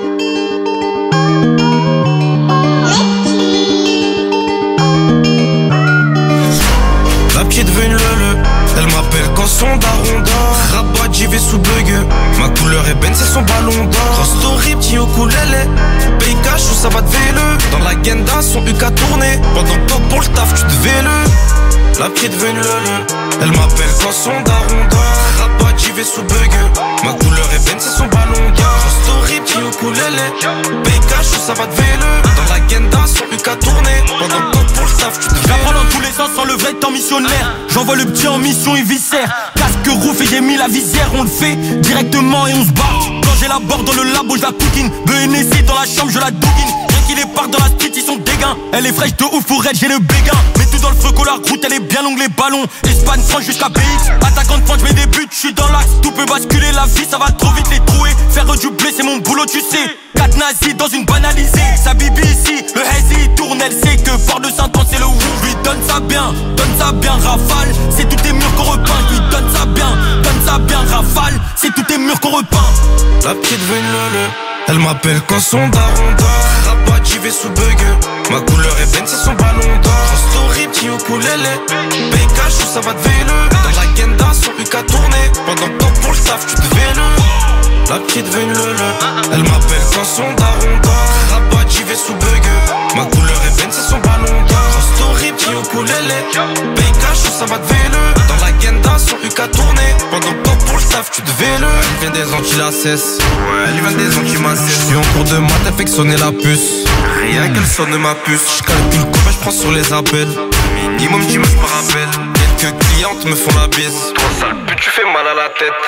La petite veut une lele, elle m'appelle quand son daron dort. Rabat, j'y vais sous bug. Ma couleur est Ben, c'est son ballon d'or. Cross story, petit ukulélé. Paye cash ou ça va te véle. Dans la Genda, son UK a tourné. Pendant que toi pour le taf, tu te véle. La petite veut une lele, elle m'appelle quand son daron dort. Rabat, j'y vais sous bug. Ma couleur est Ben, c'est son ballon d'or. Cross story, petit ukulélé. Paye cash ou ça va te véle. Dans la Genda, son UK a tourné. Pendant que toi pour le taf, tu te véle. J'apprends dans tous les sens sans le vrai temps missionnaire. J'envoie le petit en mission, il viscère. Casque rouf et j'ai mis la visière. On le fait directement et on se bat. Quand j'ai la barre dans le labo, je la coquine. BNC dans la chambre, je la douguine. Rien qu'il est part dans la street, ils sont dégains. Elle est fraîche de ouf pour elle, j'ai le béguin. Mets tout dans le feu, la route, elle est bien longue, les ballons. Espagne, France jusqu'à BX. Attaquant de France, je mets des buts, je suis dans l'axe. Tout peut basculer, la vie, ça va trop vite les trouer. Faire du blé, c'est mon boulot, tu sais. 4 nazis dans une banalisée. Sa bibi ici, le hazy tourne, elle sait que Port de Saint-Anne, c'est le ouf. Lui donne ça bien, rafale. C'est tous tes murs qu'on repeint. Lui donne ça bien, rafale. C'est tous tes murs qu'on repeint. La petite veut une lele, elle m'appelle quand son daron dort. Rabat, j'y vais sous bug. Ma couleur est Ben, c'est son ballon d'or. Story, petit ukulélé. Paye cash ou ça va te véle. Dans la Genda, son UK a tourné. Pendant que toi pour le taf, tu te véle. La petite veut une lele, elle m'appelle quand son daron dort. Rabat, j'y vais sous bug. Ma couleur est Ben, c'est son ballon d'or. Story, petit ukulélé. Paye cash ou ça va te véle. Dans la Genda, son UK a tourné. Pendant que toi pour le taf, tu te véle. Elle vient des Antilles, la cesse. Elle vient des Antilles, ma cesse. J'suis en cours de maths, elle fait que sonner la puce. Rien qu'elle sonne ma puce. J'calcule combien j'prends sur les appels. Minimum 10 mots, j'me rappelle. Quelques clientes me font la bise. Toi sale pute, tu fais mal à la tête.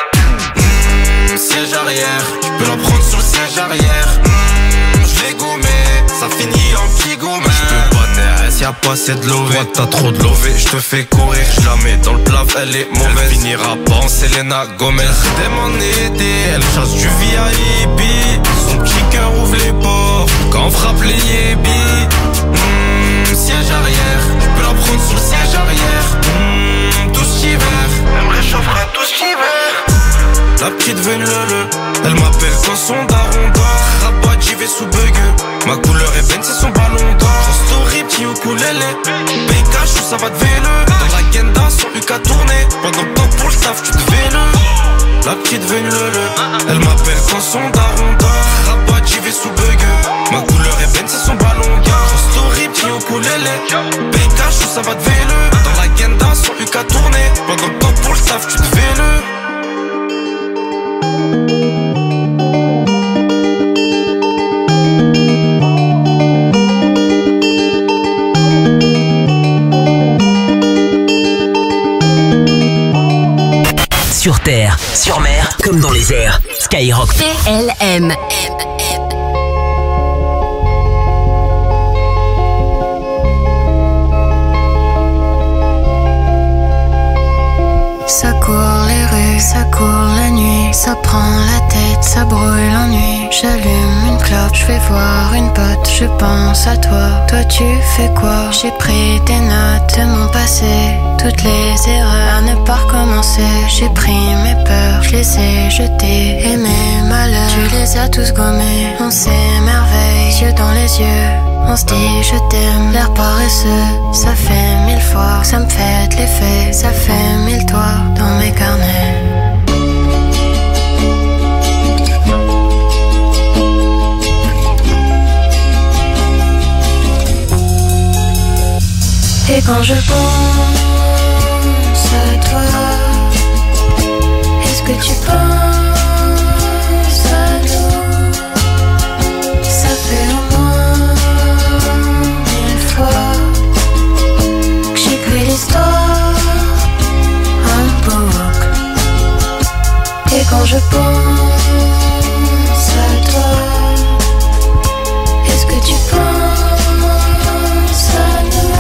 Siège arrière, tu peux l'en prendre sur le siège arrière. Je l'ai gommé, ça finit en petit gommé. Je peux pas taire, y'a pas assez de lové. Toi t'as trop de lové, je te fais courir. Je la mets dans le plat, elle est mauvaise. Elle finira pas en Selena Gomez. T'aimes en été, elle chasse du VIP. Son petit cœur ouvre les portes quand on frappe les yébis. Siège arrière, tu peux la prendre sur le siège arrière. Tout cet hiver, elle me réchauffera tout cet hiver. La petite veut une lele, elle m'appelle quand son daron dort. Rabat, j'y vais sous bug. Ma couleur est Ben, c'est son ballon d'or. Story, petit ukulélé. Paye cash ou ça va te véle. Dans la Genda, son UK a tourné. Pendant que toi pour le taf, tu te véle. La petite veut une lele, elle m'appelle quand son daron dort. Rabat, j'y vais sous bug. Ma couleur est Ben, c'est son ballon d'or. Story, petit ukulélé. Paye cash ou ça va te véle. Dans la Genda, son UK a tourné. Pendant que toi pour le taf, tu te véle. Sur terre, sur mer, comme dans les airs. Skyrock PLM. Ça court les rues, ça court la nuit, ça prend la tête, ça brûle l'ennui. J'allume une clope, je vais voir une pote, je pense à toi. Toi tu fais quoi? J'ai pris des notes de mon passé, toutes les erreurs à ne pas recommencer. J'ai pris mes peurs, je les ai jetées, et mes malheurs, tu les as tous gommés. On s'émerveille, yeux dans les yeux, on se dit je t'aime, l'air paresseux. Ça fait 1000 fois que ça me fait de l'effet, ça fait 1000 toits dans mes carnets. Et quand je pense à toi, est-ce que tu penses à nous? Ça fait au moins 1000 fois que j'écris l'histoire en boucle. Et quand je pense à toi, est-ce que tu penses à nous?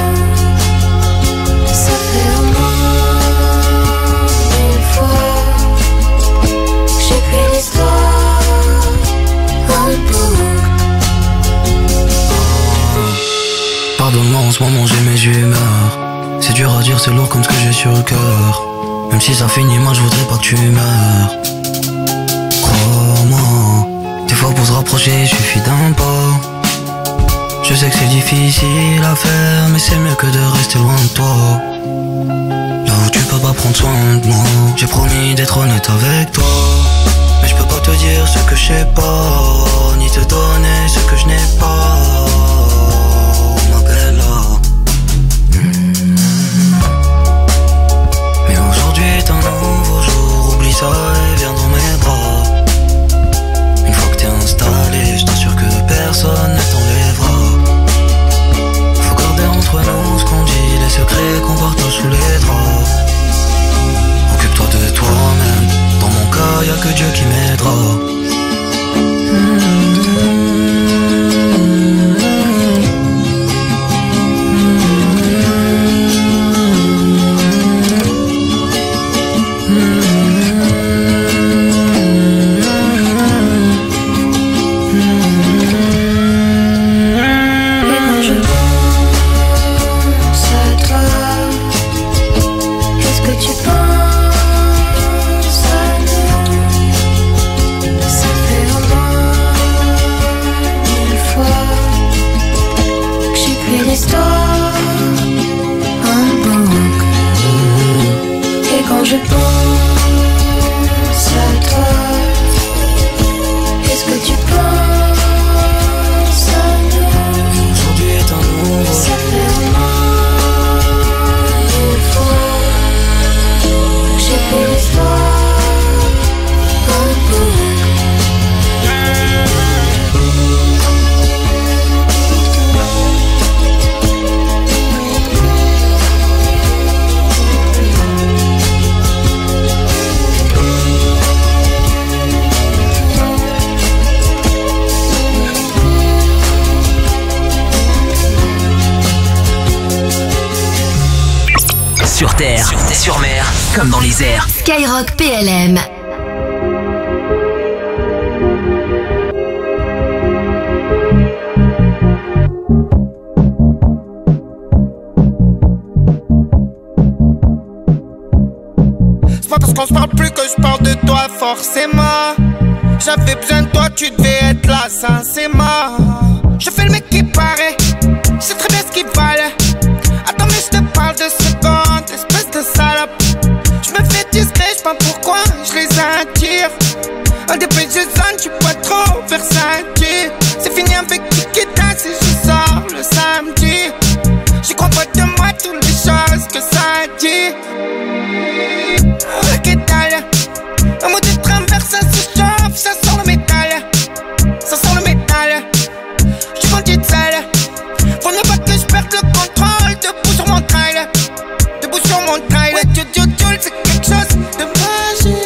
Pardonne-moi, en ce moment j'ai mes humeurs. C'est dur à dire, c'est lourd comme ce que j'ai sur le cœur. Même si ça finit mal, je voudrais pas que tu meurs. Crois-moi, des fois pour se rapprocher, il suffit d'un pas. Je sais que c'est difficile à faire, mais c'est mieux que de rester loin de toi. Là où tu peux pas prendre soin de moi, j'ai promis d'être honnête avec toi. Mais je peux pas te dire ce que je sais pas, ni te donner ce que je n'ai pas. Ma bella. Mais aujourd'hui est un nouveau jour, oublie ça et viens dans mes bras. Une fois que t'es installé, je t'assure que personne ne t'enlèvera. Faut garder entre nous ce qu'on dit, les secrets qu'on partage sous les draps. Occupe-toi de toi-même, dans mon cas y'a que Dieu qui m'aidera. Je pense à toi. Est-ce que tu penses à nous? Aujourd'hui est un nouveau jour. Ça fait au moins 1000 fois que j'ai fait l'histoire en boucle. Sur terre, sur mer, comme dans les airs. Skyrock PLM. C'est pas parce qu'on se parle plus que je parle de toi forcément. J'avais besoin de toi, tu devais être là, sincèrement. Je fais le mec qui paraît, je sais très bien ce qu'il fallait. Attends mais je te parle de secondes, espèce de salope. Je me fais discret, je sais pas pourquoi je les attire. Un dépêche je zone, tu peux trop versatile. C'est fini avec Kikita si je sors le samedi. J'y crois pas de moi toutes les choses que ça dit. Ok t'as un mot de travers, ça se chauffe, ça sent le métal. Ça sent le métal. J'suis vendu de sale. Faut ne pas que je perde le contrôle. Debout sur mon trail. Debout sur mon trail. Ouais, c'est quelque chose de magique.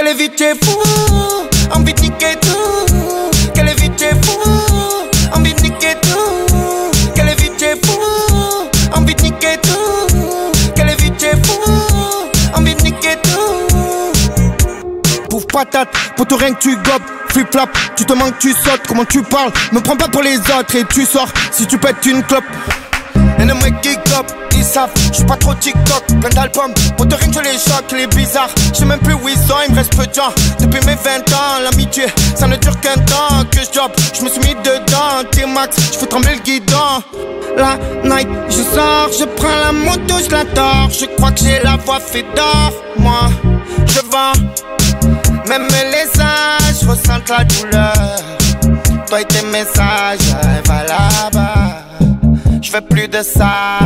Qu'elle est vite fou, envie de niquer tout. Qu'elle est vite fou, envie de niquer tout. Qu'elle est vite fou, envie de niquer tout. Qu'elle est vite fou, envie de niquer tout. Pouf patate, pour tout rien que tu gobes. Flip flap, tu te manques, tu sautes. Comment tu parles, me prends pas pour les autres. Et tu sors si tu pètes une clope. Et les mecs qui gobent, ils savent, j'suis pas trop TikTok. Plein d'albums, pour te rien que je les choque. Il est bizarre, j'sais même plus où ils sont. Il me reste peu de gens, depuis mes 20 ans. L'amitié, ça ne dure qu'un temps. Que je job, j'me suis mis dedans. T-Max, j'fais trembler le guidon. La night, je sors, je prends la moto, je la dors. Je crois que j'ai la voix fait d'or. Moi, je vends, même les âges ressentent la douleur. Toi et tes messages, va là-bas. Je veux plus de ça.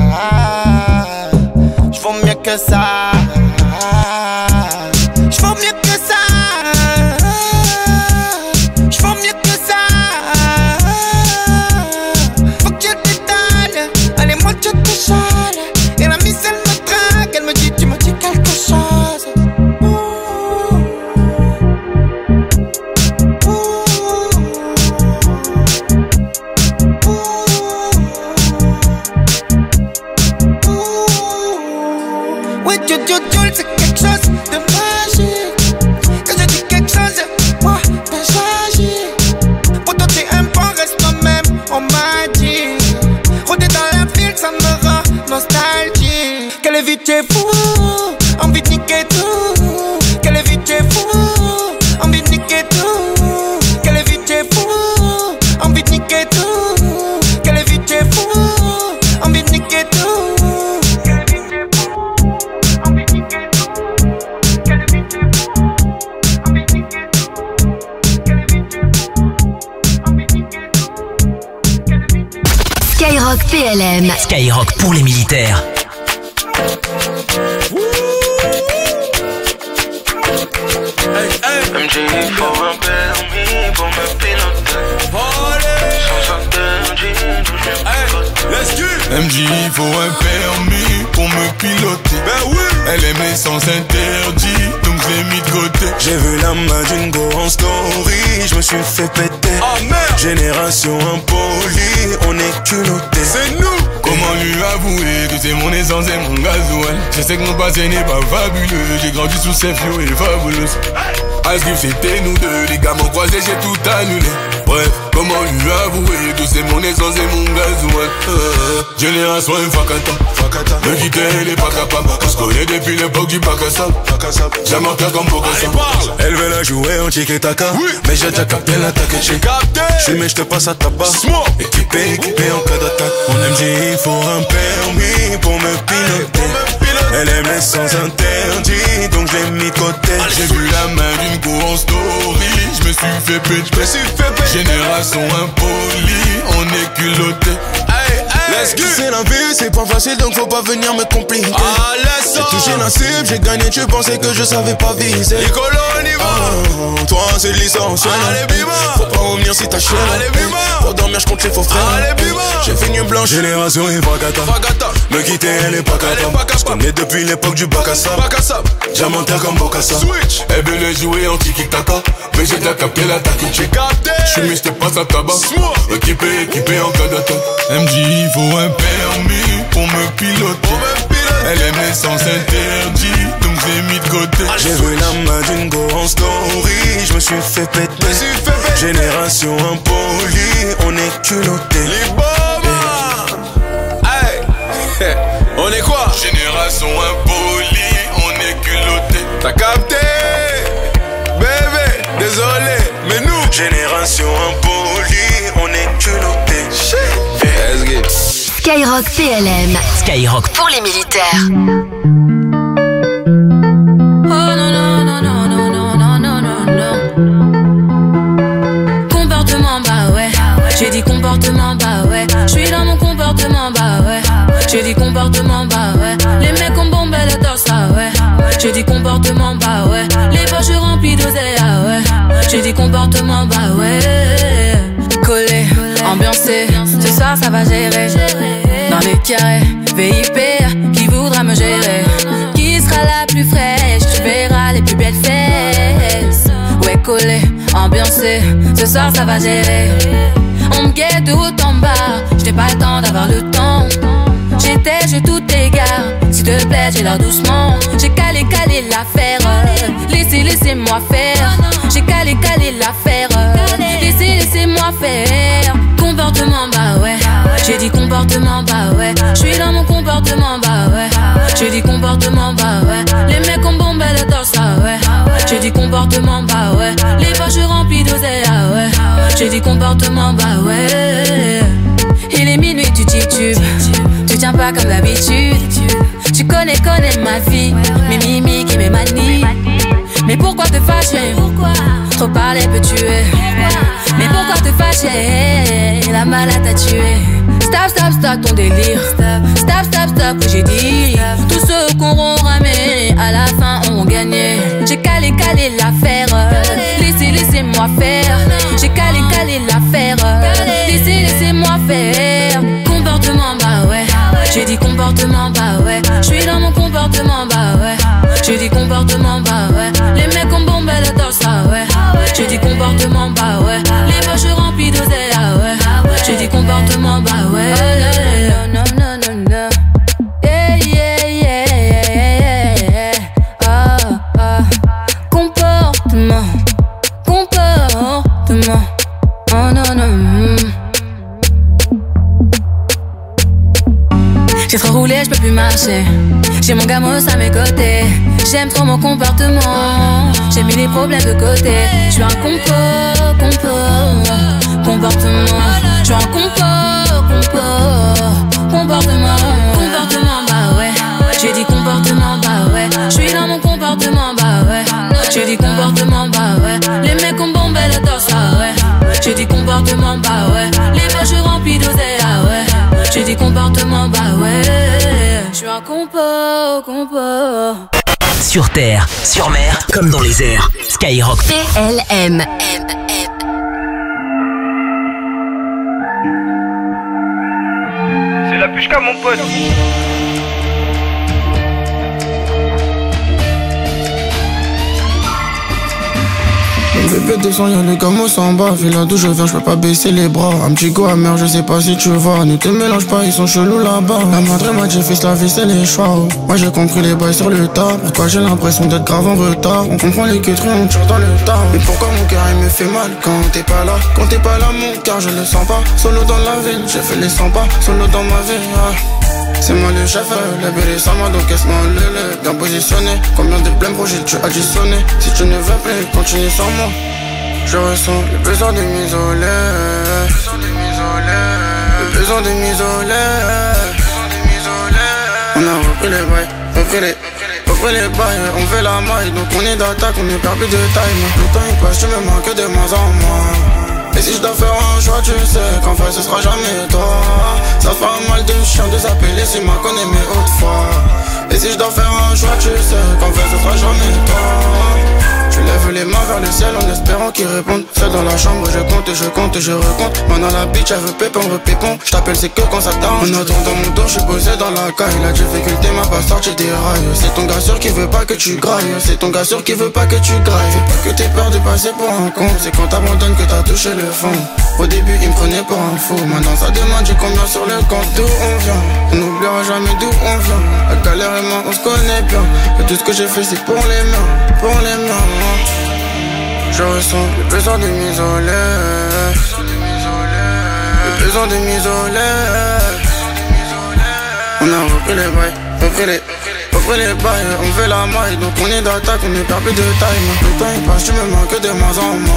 Je vaux mieux que ça. Je vaux mieux que ça. Je vaux mieux que ça. Faut que je t'étale. Allez, moi je te chale. Et la mise elle me drague. Elle me dit, tu me dis quelque chose. C'est quelque chose de magique. Quand je dis quelque chose, moi, ben j'agis. Pour toi t'es un bon, reste toi-même, on m'a dit. Rôder dans la ville, ça me rend nostalgique. Qu'elle est vite t'es fou, envie de niquer tout. Qu'elle est vite t'es fou, envie de niquer tout. Qu'elle est vite t'es fou, envie de niquer tout. Qu'elle est vite t'es fou, envie de niquer tout. Skyrock PLM. Skyrock pour les militaires. MJ faut un permis pour me piloter. Sans interdit, MJ faut un permis pour me piloter. Ben oui. Elle aimait sans interdit, donc je l'ai mis de côté. J'ai vu la main d'une go en story, je me suis fait péter. Oh merde. Génération impolie, on est culotté. C'est nous. Comment lui avouer que c'est mon essence et mon gasoil. Je sais que mon passé n'est pas fabuleux. J'ai grandi sous ces flots et fabuleux. As que c'était nous deux, les gars m'ont croisé, j'ai tout annulé. Bref, comment lui avouer que c'est mon essence et mon gasoil. Génération Fakata, me quitter elle est pas capable. On se connaît depuis l'époque du Pakasab. Jamais en terre comme Bokassa. Elle veut la jouer en tiki-taka, oui. Mais j'ai déjà capté l'attaque. J'ai capté. J'suis mais j'te passe à tabac. Équipé en cas d'attaque. Mon MJ il faut un permis pour me piloter. Elle aime les sans interdit, donc je l'ai mis de côté. J'ai vu la main d'une go en story, je me suis fait péter. Génération impolie, on est culotté. C'est la vie, c'est pas facile donc faut pas venir me compliquer. J'ai touché la cible, j'ai gagné, tu pensais que je savais pas viser. Toi c'est licencié. Faut pas revenir si t'as chier. Pour dormir je compte les faux frères. J'ai fini blanche. Génération et Fakata. Me quitter elle est pas capable. Je connais depuis l'époque du Bakassab. Diamantaire comme Bokassa. Elle veut le jouer en tiki-taka, mais j'ai déjà capté l'attaque. J'ai capté. J'suis mis j'te passe à tabac. Équipé en cas d'attaque. MJ il faut un permis pour me piloter. Elle aime les sans interdit, donc j'ai mis de côté. J'ai vu la main d'une go en story, je me suis fait péter. Génération impolie, on est culotté. On est quoi? Génération impolie, on est culotté. T'as capté? Bébé, désolé, mais nous Génération impolie, on est culotté. Skyrock PLM. Skyrock pour les militaires. Oh non non non non non non non non non. Comportement bah ouais. J'ai dit comportement bah ouais. J'suis dans mon comportement bah ouais. J'ai dit comportement bah ouais. Les mecs ont bombé le torse ah ouais. J'ai dit comportement bah ouais. Les poches remplies d'oseille ah ouais. J'ai dit comportement bah ouais. Collé, ambiancé, ce soir ça va gérer. Dans les carrés, VIP, qui voudra me gérer? Qui sera la plus fraîche? Tu verras les plus belles fesses. poser. Ce soir ça va gérer. On me guette tout en bas. J'n'ai pas le temps d'avoir le temps. Je tout égare. S'il te plaît, j'ai l'air doucement. J'ai calé l'affaire. Laissez-moi faire. J'ai calé l'affaire. Laissez-moi faire. Comportement, bah ouais. J'ai dit comportement, bah ouais. J'suis dans mon comportement, bah ouais. J'ai dit comportement, bah ouais. Les mecs ont bombé le torse, ah ouais. J'ai dit comportement, bah ouais. Les poches remplies d'oseille, ah ouais. J'ai dit comportement, bah ouais. Il est minuit, tu titubes. Tu tiens pas comme d'habitude. Tu connais ma vie, mes mimiques et mes manies. Mais pourquoi te fâcher? Trop parler peut tuer. Mais pourquoi te fâcher? La malade t'a tué. Stop ton délire. Stop, que j'ai dit. Tous ceux qu'on auront ramé, à la fin auront gagné. J'ai calé l'affaire. Laissez-moi faire. J'ai calé l'affaire. Laissez-moi faire. Comportement, bah ouais. J'ai dit comportement, bah ouais. J'suis dans mon comportement, bah ouais. J'ai dit comportement, bah ouais. Les mecs ont bombé le torse, ah ouais. J'ai dit comportement, bah ouais. Les poches remplies d'oseille, ah ouais. J'ai dit comportement, bah ouais. Non. Comportement. Oh non. J'ai trop roulé, j'peux plus marcher. J'ai mon gamos à mes côtés. J'aime trop mon comportement. J'ai mis les problèmes de côté. J'suis un comportement. J'suis un comportement, bah ouais. J'ai dit comportement, bah ouais. J'suis dans mon comportement, bah ouais. J'ai dit comportement, bah ouais. Les mecs ont bombé le torse, ah ouais. J'ai dit comportement, bah ouais. Les poches remplies d'oseille, ah ouais. J'ai dit comportement, bah ouais. J'suis un compo. Sur terre, sur mer, comme dans les airs. Skyrock PLM. C'est la pushka mon pote. Le bébé descend, y'a le gamos en bas. Fais là d'où je viens, j'peux pas baisser les bras. Un petit go amer, je sais pas si tu vois. Ne te mélange pas, ils sont chelous là-bas. La madre m'a dit fils, la vie c'est les choix. Moi j'ai compris les bails sur le tas. Pourquoi j'ai l'impression d'être grave en retard? On comprend les queuteries, on tire dans le tas. Mais pourquoi mon cœur il me fait mal quand t'es pas là? Quand t'es pas là mon cœur je le sens pas. Solo dans la ville, j'ai fait les 100 pas. Solo dans ma vie, C'est moi le chef, le bébé ça m'a donc caisse-moi le bien positionné. Combien de blêmes projets tu additionné? Si tu ne veux plus, continue sans moi. Je ressens le besoin de m'isoler. Le besoin de m'isoler. On a repris les bails, repris les bails. On fait la maille, donc on est d'attaque, on est perdu de taille. Le temps il passe, tu me manques de moins en moins. Et si je dois faire un choix, tu sais qu'en fait ce sera jamais toi. Ça fait mal de chien de s'appeler si m'a connais mes hautes fois. Et si je dois faire un choix, tu sais qu'en fait ce sera jamais toi. Je lève les mains vers le ciel en espérant qu'ils répondent. Seul dans la chambre, je compte, je recompte. Maintenant la bitch, elle veut pépon, Je t'appelle, c'est que quand ça t'arrange. En attendant mon dos, je suis posé dans la caille. La difficulté m'a pas sorti des rails. C'est ton gars sûr qui veut pas que tu grailles. C'est ton gars sûr qui veut pas que tu grailles. Fais pas que t'aies peur de passer pour un con. C'est quand t'abandonnes que t'as touché le fond. Au début, il me prenait pour un fou. Maintenant ça demande, j'ai combien sur le compte. D'où on vient, on n'oubliera jamais d'où on vient. La galère et moi, on se connaît bien. Et tout ce que j'ai fait, c'est pour les mains. Je ressens le besoin de m'isoler. Le besoin de m'isoler. On a repris les bails, repris les bails. On fait la maille, donc on est d'attaque, on est perdu de taille. Le temps il passe, tu me manques de moins en moins.